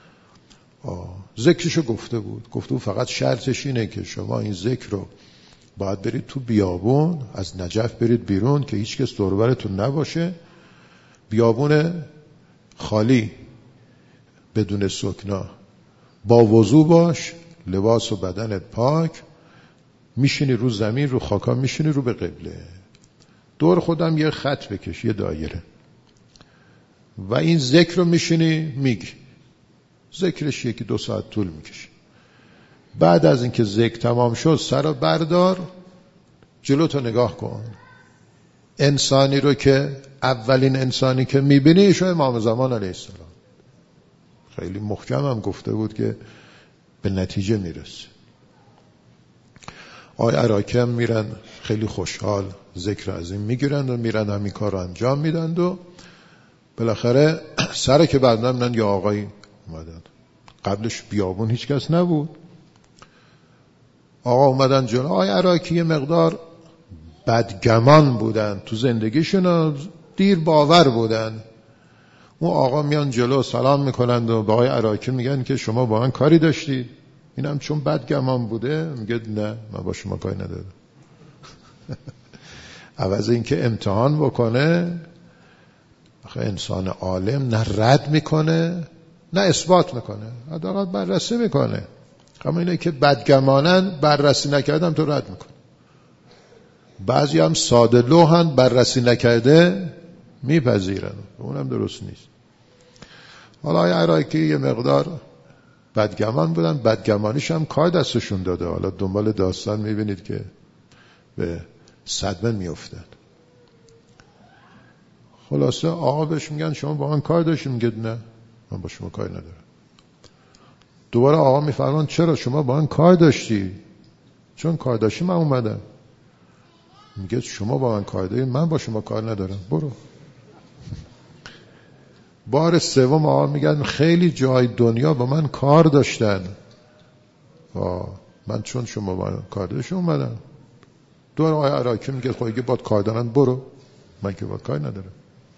Speaker 1: ذکرشو گفته بود، گفته بود فقط شرطش اینه که شما این ذکر رو باید برید تو بیابون، از نجف برید بیرون که هیچ کس دور و برتون نباشه، بیابون خالی بدون سکنا، با وضو باش، لباس و بدنت پاک، میشینی رو زمین، رو خاکا میشینی رو به قبله، دور خودم یه خط بکش، یه دایره، و این ذکر رو میشینی میگی. ذکرش یکی دو ساعت طول میکشه. بعد از اینکه ذکر تمام شد سر رو بردار، جلوتو نگاه کن، انسانی رو که اولین انسانی که میبینی ایشون امام زمان علیه السلام. خیلی محکم هم گفته بود که به نتیجه میرسه. آقای عراقی هم میرن خیلی خوشحال ذکر از این میگیرن و میرن همین کار رو انجام میدن و بالاخره سر که بردن یا آقای اومدن، قبلش بیابون هیچ کس نبود، آقا اومدن جلو. آقای عراقی یه مقدار بدگمان بودن تو زندگیشون، دیر باور بودن. اون آقا میان جلو سلام میکنند و به آقای عراقی میگن که شما با من کاری داشتید؟ اینم چون بدگمان بوده میگه نه من با شما کاری ندارم. عوض این که امتحان بکنه، آخه انسان عالم نه رد میکنه نه اثبات میکنه، حداقل بررسی میکنه. اما اینه که بدگمانن، بررسی نکردم تو رد میکنه. بعضی هم ساده لوحن، بررسی نکرده میپذیرن، اونم درست نیست. حالا آقای عراقی یه مقدار بدگمان بودن، بدگمانیش هم کار دستشون داده. حالا دنبال داستان میبینید که به صدمه میافتن. خلاصه آقا بهش میگن شما با من کار داشتید؟ میگه نه من با شما کار ندارم. دوباره آقا میفرمان چرا شما با من کار داشتی؟ چون کار داشتی من اومدم. میگه شما با من کار داری، من با شما کار ندارم، برو. بار سوم آقا میگن خیلی جای دنیا با من کار داشتن، من چون شما با من کار داشتی اومدم. دوباره آقای عراقی میگه خب اگه باید کار دارن برو، من که باید کار ندارم.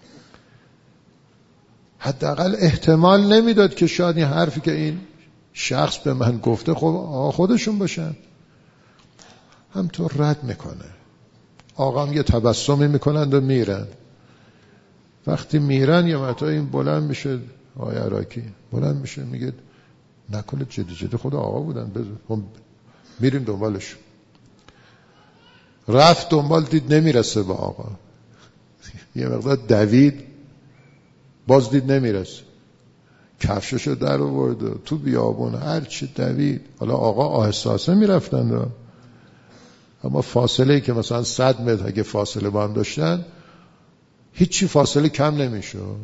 Speaker 1: حداقل احتمال نمیداد که شاید این حرفی که این شخص به من گفته خب آقا خودشون باشن. همطور رد میکنه. آقا هم یه تبسمی میکنند و میرن. وقتی میرن یه مرتبه این بلند میشه، آقای عراقی بلند میشه میگه نکنه جدی جدی خود آقا بودن، بذار میریم دنبالش. رفت دنبال، دید نمیرسه به آقا. یه مقدار دوید، باز دید نمیرسه. کفششو در آورد و تو بیابون هر چی دوید. حالا آقا آهسته آهسته میرفتن، اما فاصله ای که مثلا صد متر اگه فاصله با هم داشتن، هیچی فاصله کم نمیشد،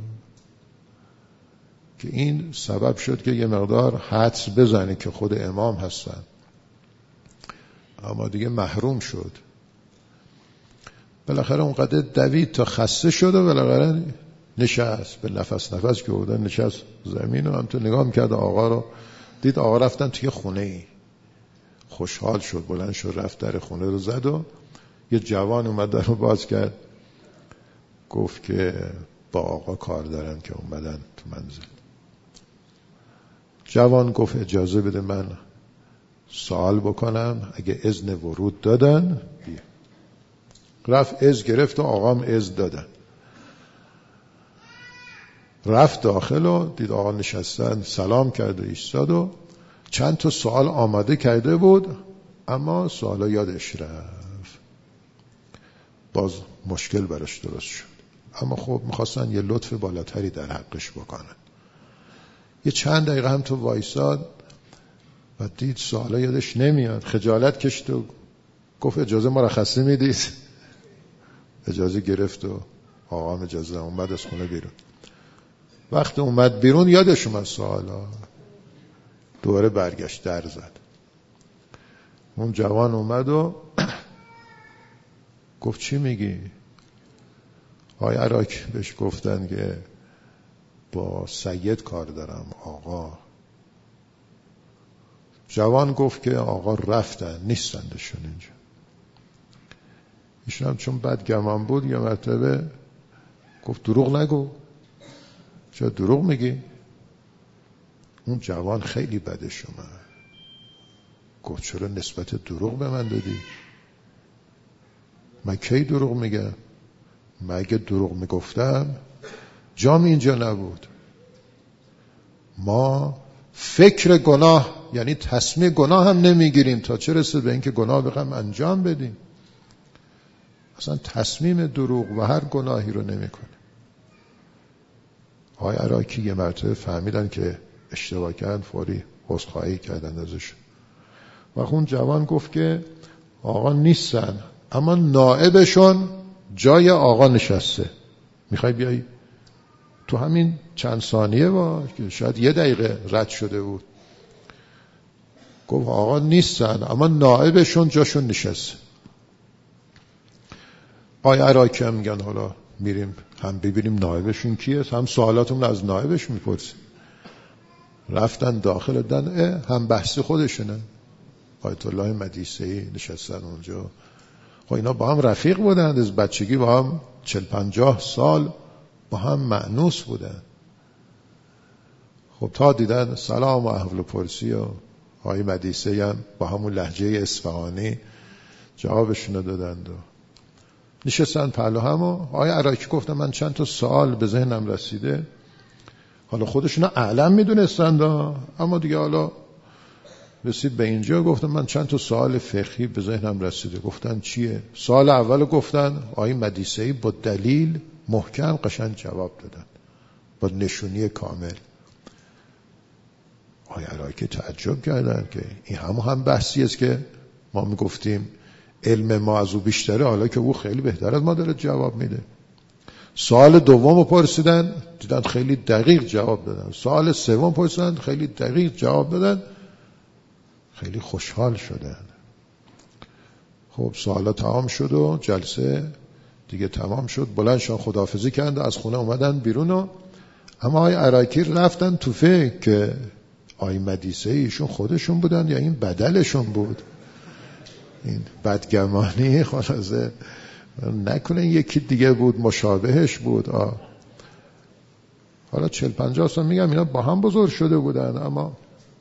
Speaker 1: که این سبب شد که یه مقدار حدس بزنه که خود امام هستن. اما دیگه محروم شد. بالاخره اونقدر دوید تا خسته شد و بالاخره نشست، به نفس نفس که بودن نشست زمین و هم تو نگاه میکرد آقا رو. دید آقا رفتن توی خونه ای، خوشحال شد، بلند شد رفت در خونه رو زد و یه جوان اومد در رو باز کرد. گفت که با آقا کار دارن که اومدن تو منزل. جوان گفت اجازه بده من سوال بکنم، اگه اذن ورود دادن بیا. رفت اذن گرفت و آقام اذن دادن. رفت داخل و دید آقا نشستن، سلام کرد و ایستاد و چند تا سوال آماده کرده بود، اما سوالا یادش رفت. باز مشکل براش درست شد. اما خب میخواستن یه لطف بالاتری در حقش بکنن. یه چند دقیقه هم تو وایساد و دید سوالا یادش نمیاد، خجالت کشید و گفت اجازه مرخصی میدید؟ اجازه گرفت و آقام اجازه اومد از خونه بیرون. وقتی اومد بیرون یادش اومد سوالا، دوباره برگشت در زد. اون جوان اومد و گفت چی میگی؟ آقای عراک بهش گفتن که با سید کار دارم آقا. جوان گفت که آقا رفتن نیستندشون اینجا. ایشون هم چون بد گمان بود یه مرتبه گفت دروغ نگو. چرا دروغ میگی؟ اون جوان خیلی بدش اومد. گفت چرا نسبت دروغ به من دادی؟ من کی دروغ میگم؟ من اگه دروغ میگفتم جام اینجا نبود. ما فکر گناه یعنی تصمیم گناه هم نمیگیریم تا چه رسه به اینکه گناه بخوایم انجام بدیم. اصلا تصمیم دروغ و هر گناهی رو نمیکنه. آقای عراکی یه مرتبه فهمیدن که اشتباه کردن، فوری عذرخواهی کردن ازش. و اون جوان گفت که آقا نیستن، اما نائبشون جای آقا نشسته، میخوای بیایی؟ تو همین چند ثانیه با که شاید یه دقیقه رد شده بود. گفت آقا نیستن اما نائبشون جاشون نشسته. آقای عراکی هم میگن حالا میریم هم ببینیم نائبشون کیه، هم سوالاتمون از نائبش میپرسیم. رفتن داخل دن هم بحث خودشونه. آیت الله مدیسه‌ای نشستن اونجا. خب اینا با هم رفیق بودن، از بچگی با هم چل پنجاه سال با هم مأنوس بودن. خب تا دیدن سلام و احوال پرسی و آقای مدیسه‌ای هم با همون لهجه اصفهانی جوابشون دادند و نشستن پهلو هم. و آقای عراکی گفتن من چند تا سوال به ذهنم رسیده. حالا خودشون اعلم میدونستند اما دیگه حالا رسید به اینجا. گفتم من چند تا سوال فقهی به ذهنم رسیده. گفتن چیه؟ سوال اول گفتن آقای مدیسه‌ای با دلیل محکم قشنگ جواب دادن، با نشونی کامل. آقای عراکی تعجب کردن که این همون هم بحثی است که ما میگفتیم علم ما از او بیشتره، حالا که او خیلی بهتر از ما داره جواب میده. سوال دوم رو پرسیدن، دیدن خیلی دقیق جواب دادن. سوال سوم پرسیدن، خیلی دقیق جواب دادن. خیلی خوشحال شدن. خب سوالا تمام شد و جلسه دیگه تمام شد. بلند شدن خداحافظی کردن، از خونه اومدن بیرون. و اما آقای عراکی رفتن تو فکر که آقای مدیسه‌ای ایشون خودشون بودن یا این بدلشون بود. این بدگمانی خلاصه نکنه یکی دیگه بود مشابهش بود. آه. حالا چل پنجاه سال میگم اینا با هم بزرگ شده بودن، اما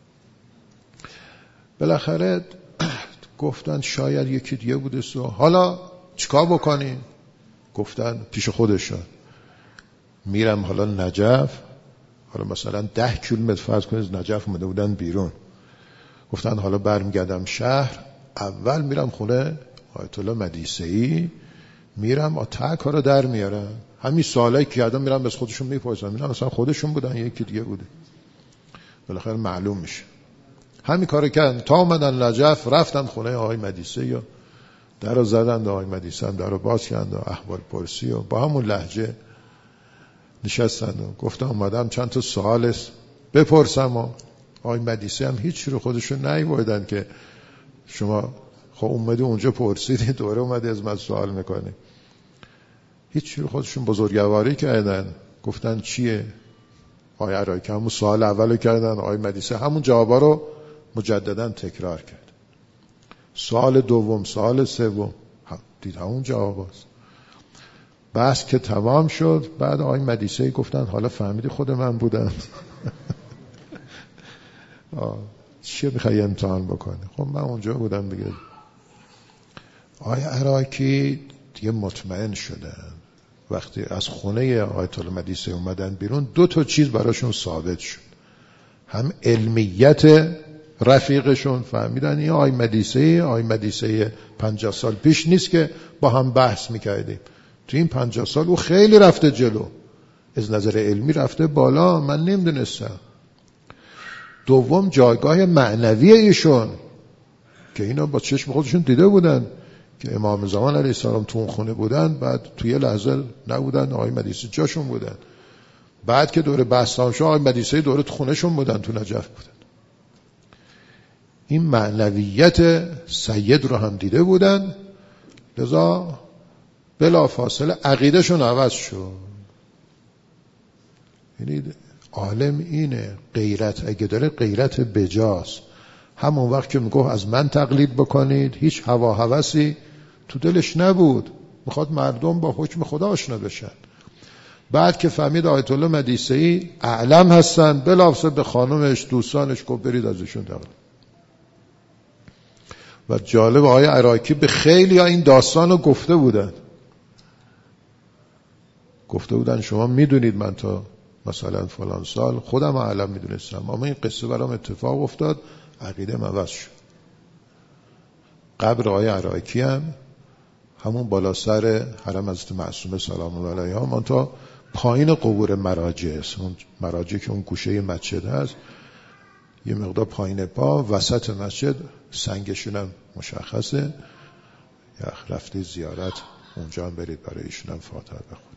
Speaker 1: بالاخره گفتن شاید یکی دیگه بوده. سو حالا چیکار بکنیم؟ گفتن پیش خودشون میرم حالا نجف. حالا مثلا ده کیلومتر فرض کنید نجف اومده بودن بیرون. گفتن حالا برمیگردم شهر، اول میرم خونه آیت الله مدیسه‌ای، میرم آتا کارو در میارم. همین سوالایی که کردم میرم بس خودشون میپرسن، میرم مثلا خودشون بودن یکی دیگه بوده، بالاخره معلوم میشه. همین کارو کردن تا اومدن نجف. رفتن خونه آقای مدیسه‌ای و درو زدن. آقای مدیسه هم درو باز کردن و احوال پرسی و با همون لهجه نشستن و گفتن اومدم چند تا سوال بپرسم. و آقای مدیسه هم هیچ رو خودشون نیوردن که شما خب اومدی اونجا پرسیدی دوره اومدی از من سوال میکنی. هیچ رو خودشون بزرگواری کردن. گفتن چیه؟ آقای عراکی همون سوال اولو کردن، آقای مدیسه همون جوابا رو مجددا تکرار کرد. سوال دوم، سوال سوم، دید همون جواب هست. بحث که تمام شد، بعد آقای مدیسه‌ای گفتن حالا فهمیدی خود من بودم. چیه میخوایی امتحان بکنی؟ خب من اونجا بودم دیگه. آقای عراقی دیگه مطمئن شدن وقتی از خونه آیت الله مدیسه اومدن بیرون، دو تا چیز براشون ثابت شد. هم علمیت رفیقشون، فهمیدن این آقای مدیسه آقای مدیسه پنجاه سال پیش نیست که با هم بحث میکردیم، تو این پنجاه سال او خیلی رفته جلو، از نظر علمی رفته بالا، من نمیدونستم. دوم جایگاه معنوی ایشون که اینا با چشم خودشون دیده بودن که امام زمان علیه السلام تو اون خونه بودن، بعد توی لحظه نبودن، آقای مدیسه جاشون بودن. بعد که دوره بحث تمام شد، آقای مدیسه دوره تو خونهشون بودن، تو نجف بودن. این معنویت سید رو هم دیده بودن، لذا بلا فاصله عقیدهشون عوض شد. یعنی عالم اینه، غیرت اگه داره غیرت بجاست. همون وقت که میگه از من تقلید بکنید، هیچ هوا هوسی تو دلش نبود، میخواد مردم با حکم خدا آشنا بشن. بعد که فهمید آیت الله مدیسه‌ای اعلم هستن، بلافاصله به خانمش دوستانش گفت برید ازشون تقلید. و جالب آقای عراقی به خیلی ها این داستان رو گفته بودن گفته بودن شما میدونید من تا مثلا فلان سال خودم اعلم میدونستم، اما این قصه برام اتفاق افتاد، عقیده من عوض شد. قبر آقای عراقی هم همون بالا سر حرم حضرت معصومه سلام الله علیها، من تا پایین قبور مراجع است، اون مراجع که اون گوشه مسجد هست، یه مقدار پایین پا وسط مسجد، سنگشون هم مشخصه. یا رفته زیارت اونجا هم برید برای ایشون هم فاتحه بخونید.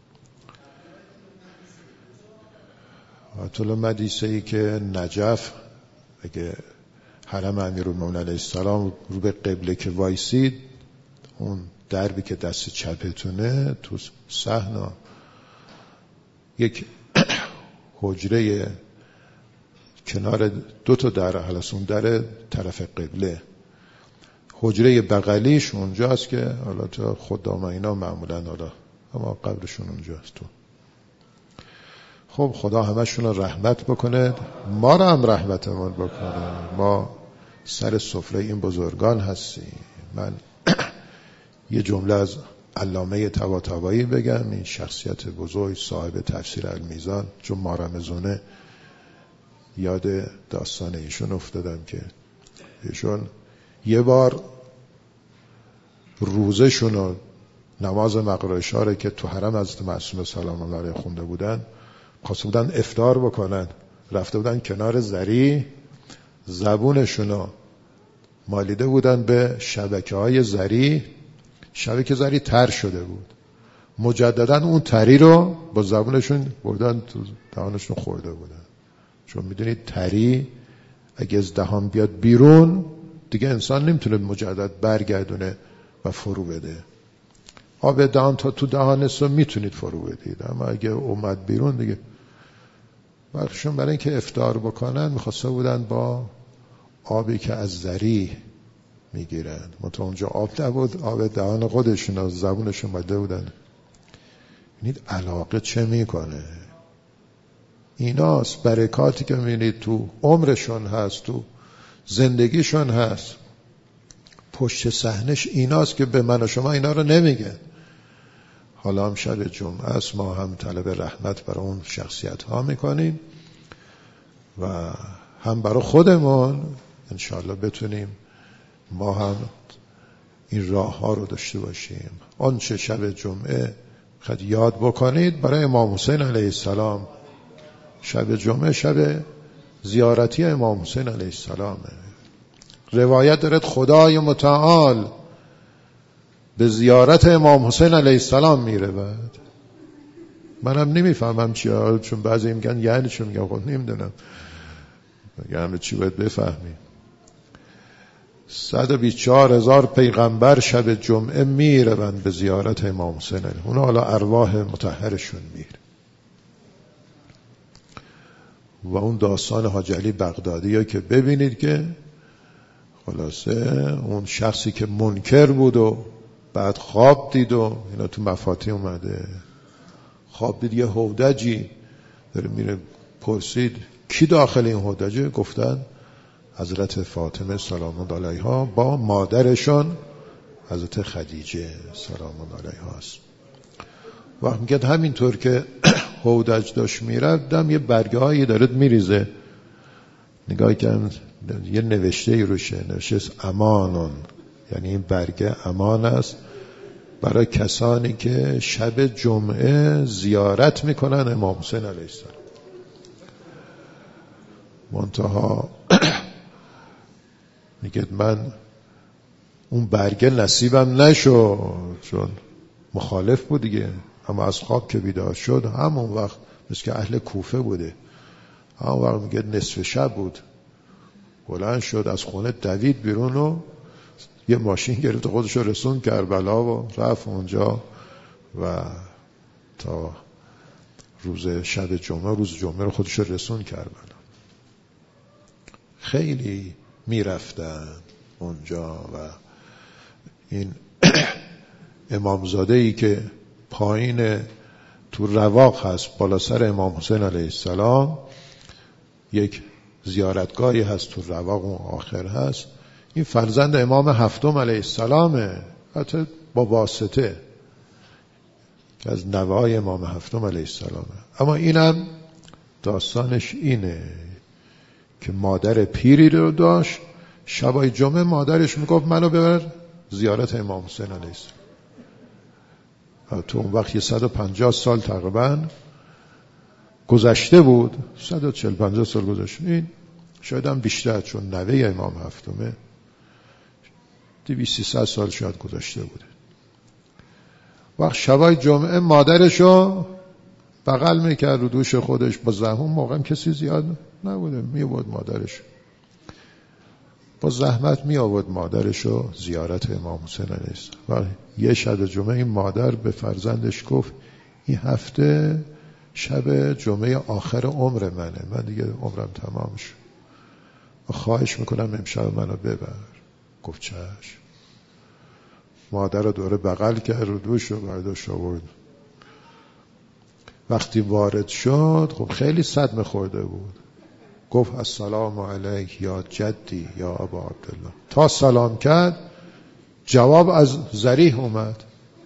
Speaker 1: آیت الله مدیسه‌ای که نجف، اگه حرم امیرالمومنین علیه السلام رو به قبله که وایسید، اون دربی که دست چپتونه تو صحنا یک حجره کنار دو تا در هست، اون در طرف قبله، حجره بغلیش اونجاست که حالا تا خدام اینا معمولا حالا اما قبرشون اونجاست. تو خب خدا همشون رو رحمت بکنه، ما رو هم رحمتمون بکنه. ما سر سفره این بزرگان هستیم. من یه جمله از علامه طباطبایی بگم، این شخصیت بزرگ صاحب تفسیر المیزان، چون ما رمضونه یاد داستان ایشون افتادم که ایشون یه بار روزشون و نماز مغرب اشاره که تو حرم حضرت معصومه سلام الله علیها خونده بودن، خواسته بودن افطار بکنن، رفته بودن کنار زری، زبونشونو مالیده بودن به شبکه های زری، شبکه زری تر شده بود، مجددا اون تری رو با زبونشون بردن تو دهانشون خورده بودن. چون میدونید تری اگه از دهان بیاد بیرون دیگه انسان نمیتونه مجدد برگردونه و فرو بده. آب دهان تا تو دهانش رو میتونید فرو بدید، اما اگه اومد بیرون دیگه. وقتشون برای اینکه افطار بکنن میخواسته بودن با آبی که از زری میگیرن، منتها اونجا آب نبود، آب دهان خودشون از زبونشون بده بودن. ببینید علاقه چه میکنه. ایناست برکاتی که میبینید تو عمرشون هست، تو زندگیشون هست. پشت صحنش ایناست که به من و شما اینا رو نمیگن. حالا هم شب جمعه است، ما هم طلب رحمت برای اون شخصیت ها میکنیم و هم برای خودمون انشاءالله بتونیم ما هم این راه ها رو داشته باشیم. آنچه شب جمعه خد یاد بکنید برای امام حسین علیه السلام. شب جمعه شب زیارتی امام حسین علیه السلامه. روایت دارد خدای متعال به زیارت امام حسین علیه السلام میره. بعد منم نمیفهمم چیه، چون بعضی میگن یعنی چون میگم خود نمیدونم یعنی چی باید بفهمیم. صد و بیست و چهار هزار پیغمبر شب جمعه میرون به زیارت امام حسین علیه، اونا حالا ارواح مطهرشون میره. و اون داستان حاج علی بغدادی ها که ببینید که خلاصه اون شخصی که منکر بود و بعد خواب دید و اینا تو مفاتیح اومده، خواب دید یه هودجی داره میره، پرسید کی داخل این هودجه؟ گفتن حضرت فاطمه سلام الله علیها با مادرشان حضرت خدیجه سلام الله علیها است. وقت میگه همینطور که هودج داشت میره دم یه برگه هایی داره میریزه، نگاه کردم یه نوشته ای روشه، نوشته امانون، یعنی این برگه امان است برای کسانی که شب جمعه زیارت میکنن امام حسین علیه السلام. منتها میگه من اون برگه نصیبم نشد چون مخالف بود دیگه، اما از خواب که بیدار شد همون وقت مثل که اهل کوفه بوده، همون وقت میگه نصف شب بود، بلند شد از خونه دوید بیرون و یه ماشین گرفت خودش رو رسون کربلا و رفت اونجا و تا روز شب جمعه روز جمعه رو خودش رو رسون کربلا. خیلی میرفتن اونجا و این امامزاده ای که پایین تو رواق هست بالا سر امام حسین علیه السلام یک زیارتگاهی هست تو رواق اون آخر هست، این فرزند امام هفتم علیه السلامه، حتی با واسطه که از نوای امام هفتم علیه السلامه. اما اینم داستانش اینه که مادر پیری رو داشت، شبای جمعه مادرش میگفت منو ببر زیارت امام حسین علیه السلام. تو اون وقت یه صد و پنجاه سال تقریبا گذشته بود، صد و چهل پنجاه سال گذشته، این شاید هم بیشتر چون نوه امام هفتمه دویست سیصد سال شاید گذشته بوده. وقت شبای جمعه مادرشو بغل میکرد رو دوش خودش با زحمت، موقع کسی زیاد نبوده، میابود مادرش با زحمت می آورد مادرشو زیارت امام حسین علیه السلام. یه شب جمعه این مادر به فرزندش گفت این هفته شب جمعه آخر عمر منه، من دیگه عمرم تمام شد، خواهش میکنم امشب منو ببر. گفت چشم. مادر رو دوره بغل کرد رو دوش و برداشت آورد. وقتی وارد شد خب خیلی صدمه خورده بود، گفت السلام علیک یا جدی یا ابا عبدالله. تا سلام کرد جواب از ذریح اومد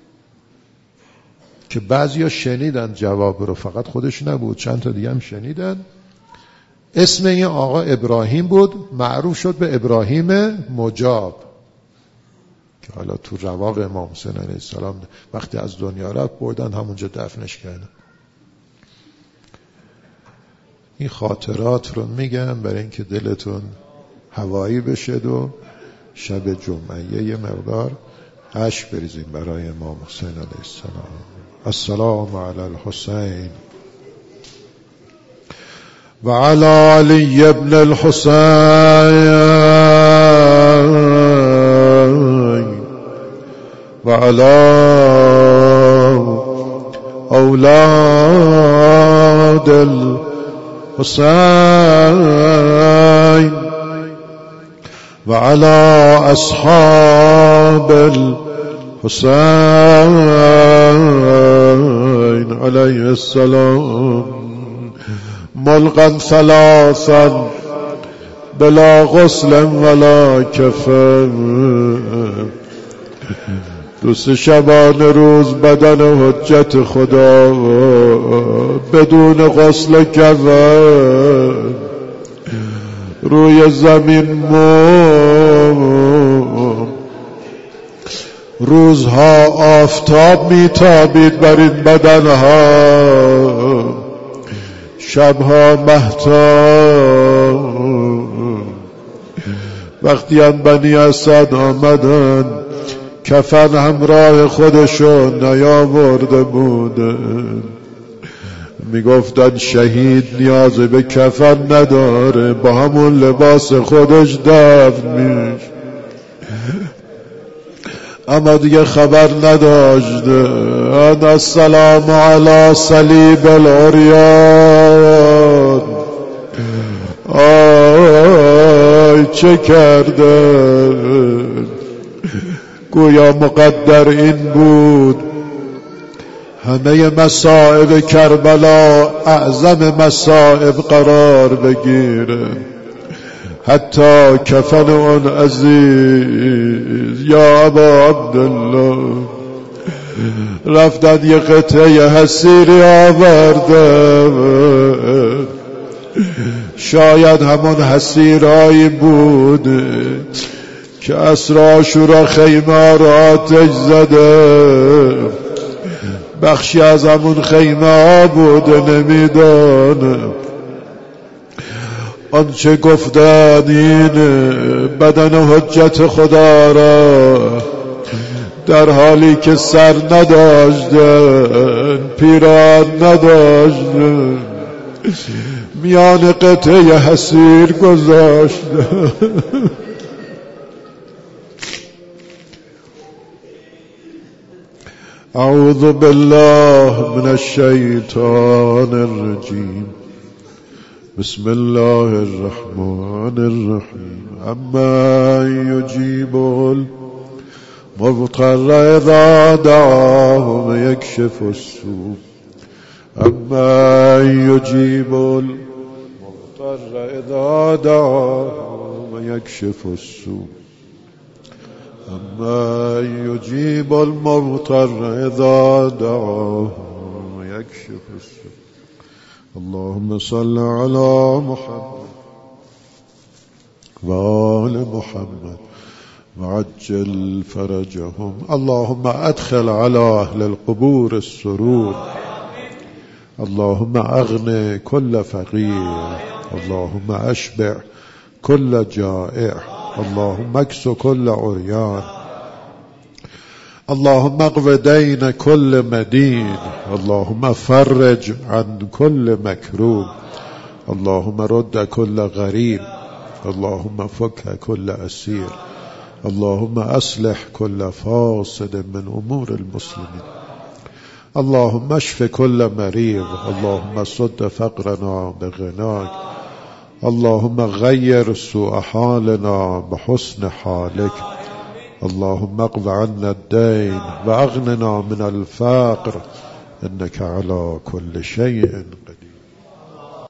Speaker 1: که بعضیا شنیدن جواب رو، فقط خودش نبود، چند تا دیگه هم شنیدن. اسم این آقا ابراهیم بود، معروف شد به ابراهیم مجاب که حالا تو رواق امام حسین علیه السلام وقتی از دنیا رفت بردن همونجا دفنش کردن. این خاطرات رو میگم برای اینکه دلتون هوایی بشه و شب جمعه یه مقدار اشک بریزیم برای امام حسین علیه السلام. السلام علی الحسین و علی علی ابن الحسین و علی اولاد الحسین و علی اصحاب الحسین علیه السلام ملقا ثلاثا بلا غسل ولا کفن. دوست شبان روز بدن حجت خدا بدون غسل کفن روی زمین مو روزها آفتاب میتابید بر این بدنها، شبها مهتاب. وقتی هم بنی اسد آمدن کفن همراه خودشون نیاورده بودن، میگفتن شهید نیاز به کفن نداره، با همون لباس خودش دفن میشه. اما دیگه خبر نداشت. ان السلام علی صلیب العریان. آی چه کرده گویا مقدر این بود همه مصائب کربلا اعظم مصائب قرار بگیره، حتی کفن اون عزیز یا ابا عبدالله رفتن یه قطعه حسیری آورده، شاید همون حسیرایی بود که عصر عاشورا خیمه را آتش زده، بخشی از همون خیمه بوده نمیدانه. آنچه گفتن اینه بدن حجت خدا را در حالی که سر نداشتن پیران نداشتن میان قطعه حسیر گذاشتن. اعوذ بالله من الشیطان الرجیم. بسم الله الرحمن الرحیم. اما یجیب المضطر اذا دعاه ویکشف السوء. اما یجیب المضطر اذا دعاه ویکشف السوء. اما یجیب المضطر اذا دعاه ویکشف السوء. اللهم صل على محمد وآل محمد وعجل فرجهم. اللهم ادخل على اهل القبور السرور. اللهم اغن كل فقير. اللهم اشبع كل جائع. اللهم اكس كل عريان. اللهم اقض دين كل مدين. اللهم فرج عن كل مكروب. اللهم رد كل غريب. اللهم فك كل أسير. اللهم أصلح كل فاسد من أمور المسلمين. اللهم اشف كل مريض. اللهم صد فقرنا بغناك. اللهم غير سوء حالنا بحسن حالك. اللهم اقض عنا الدين واغننا من الفقر إنك على كل شيء قدير.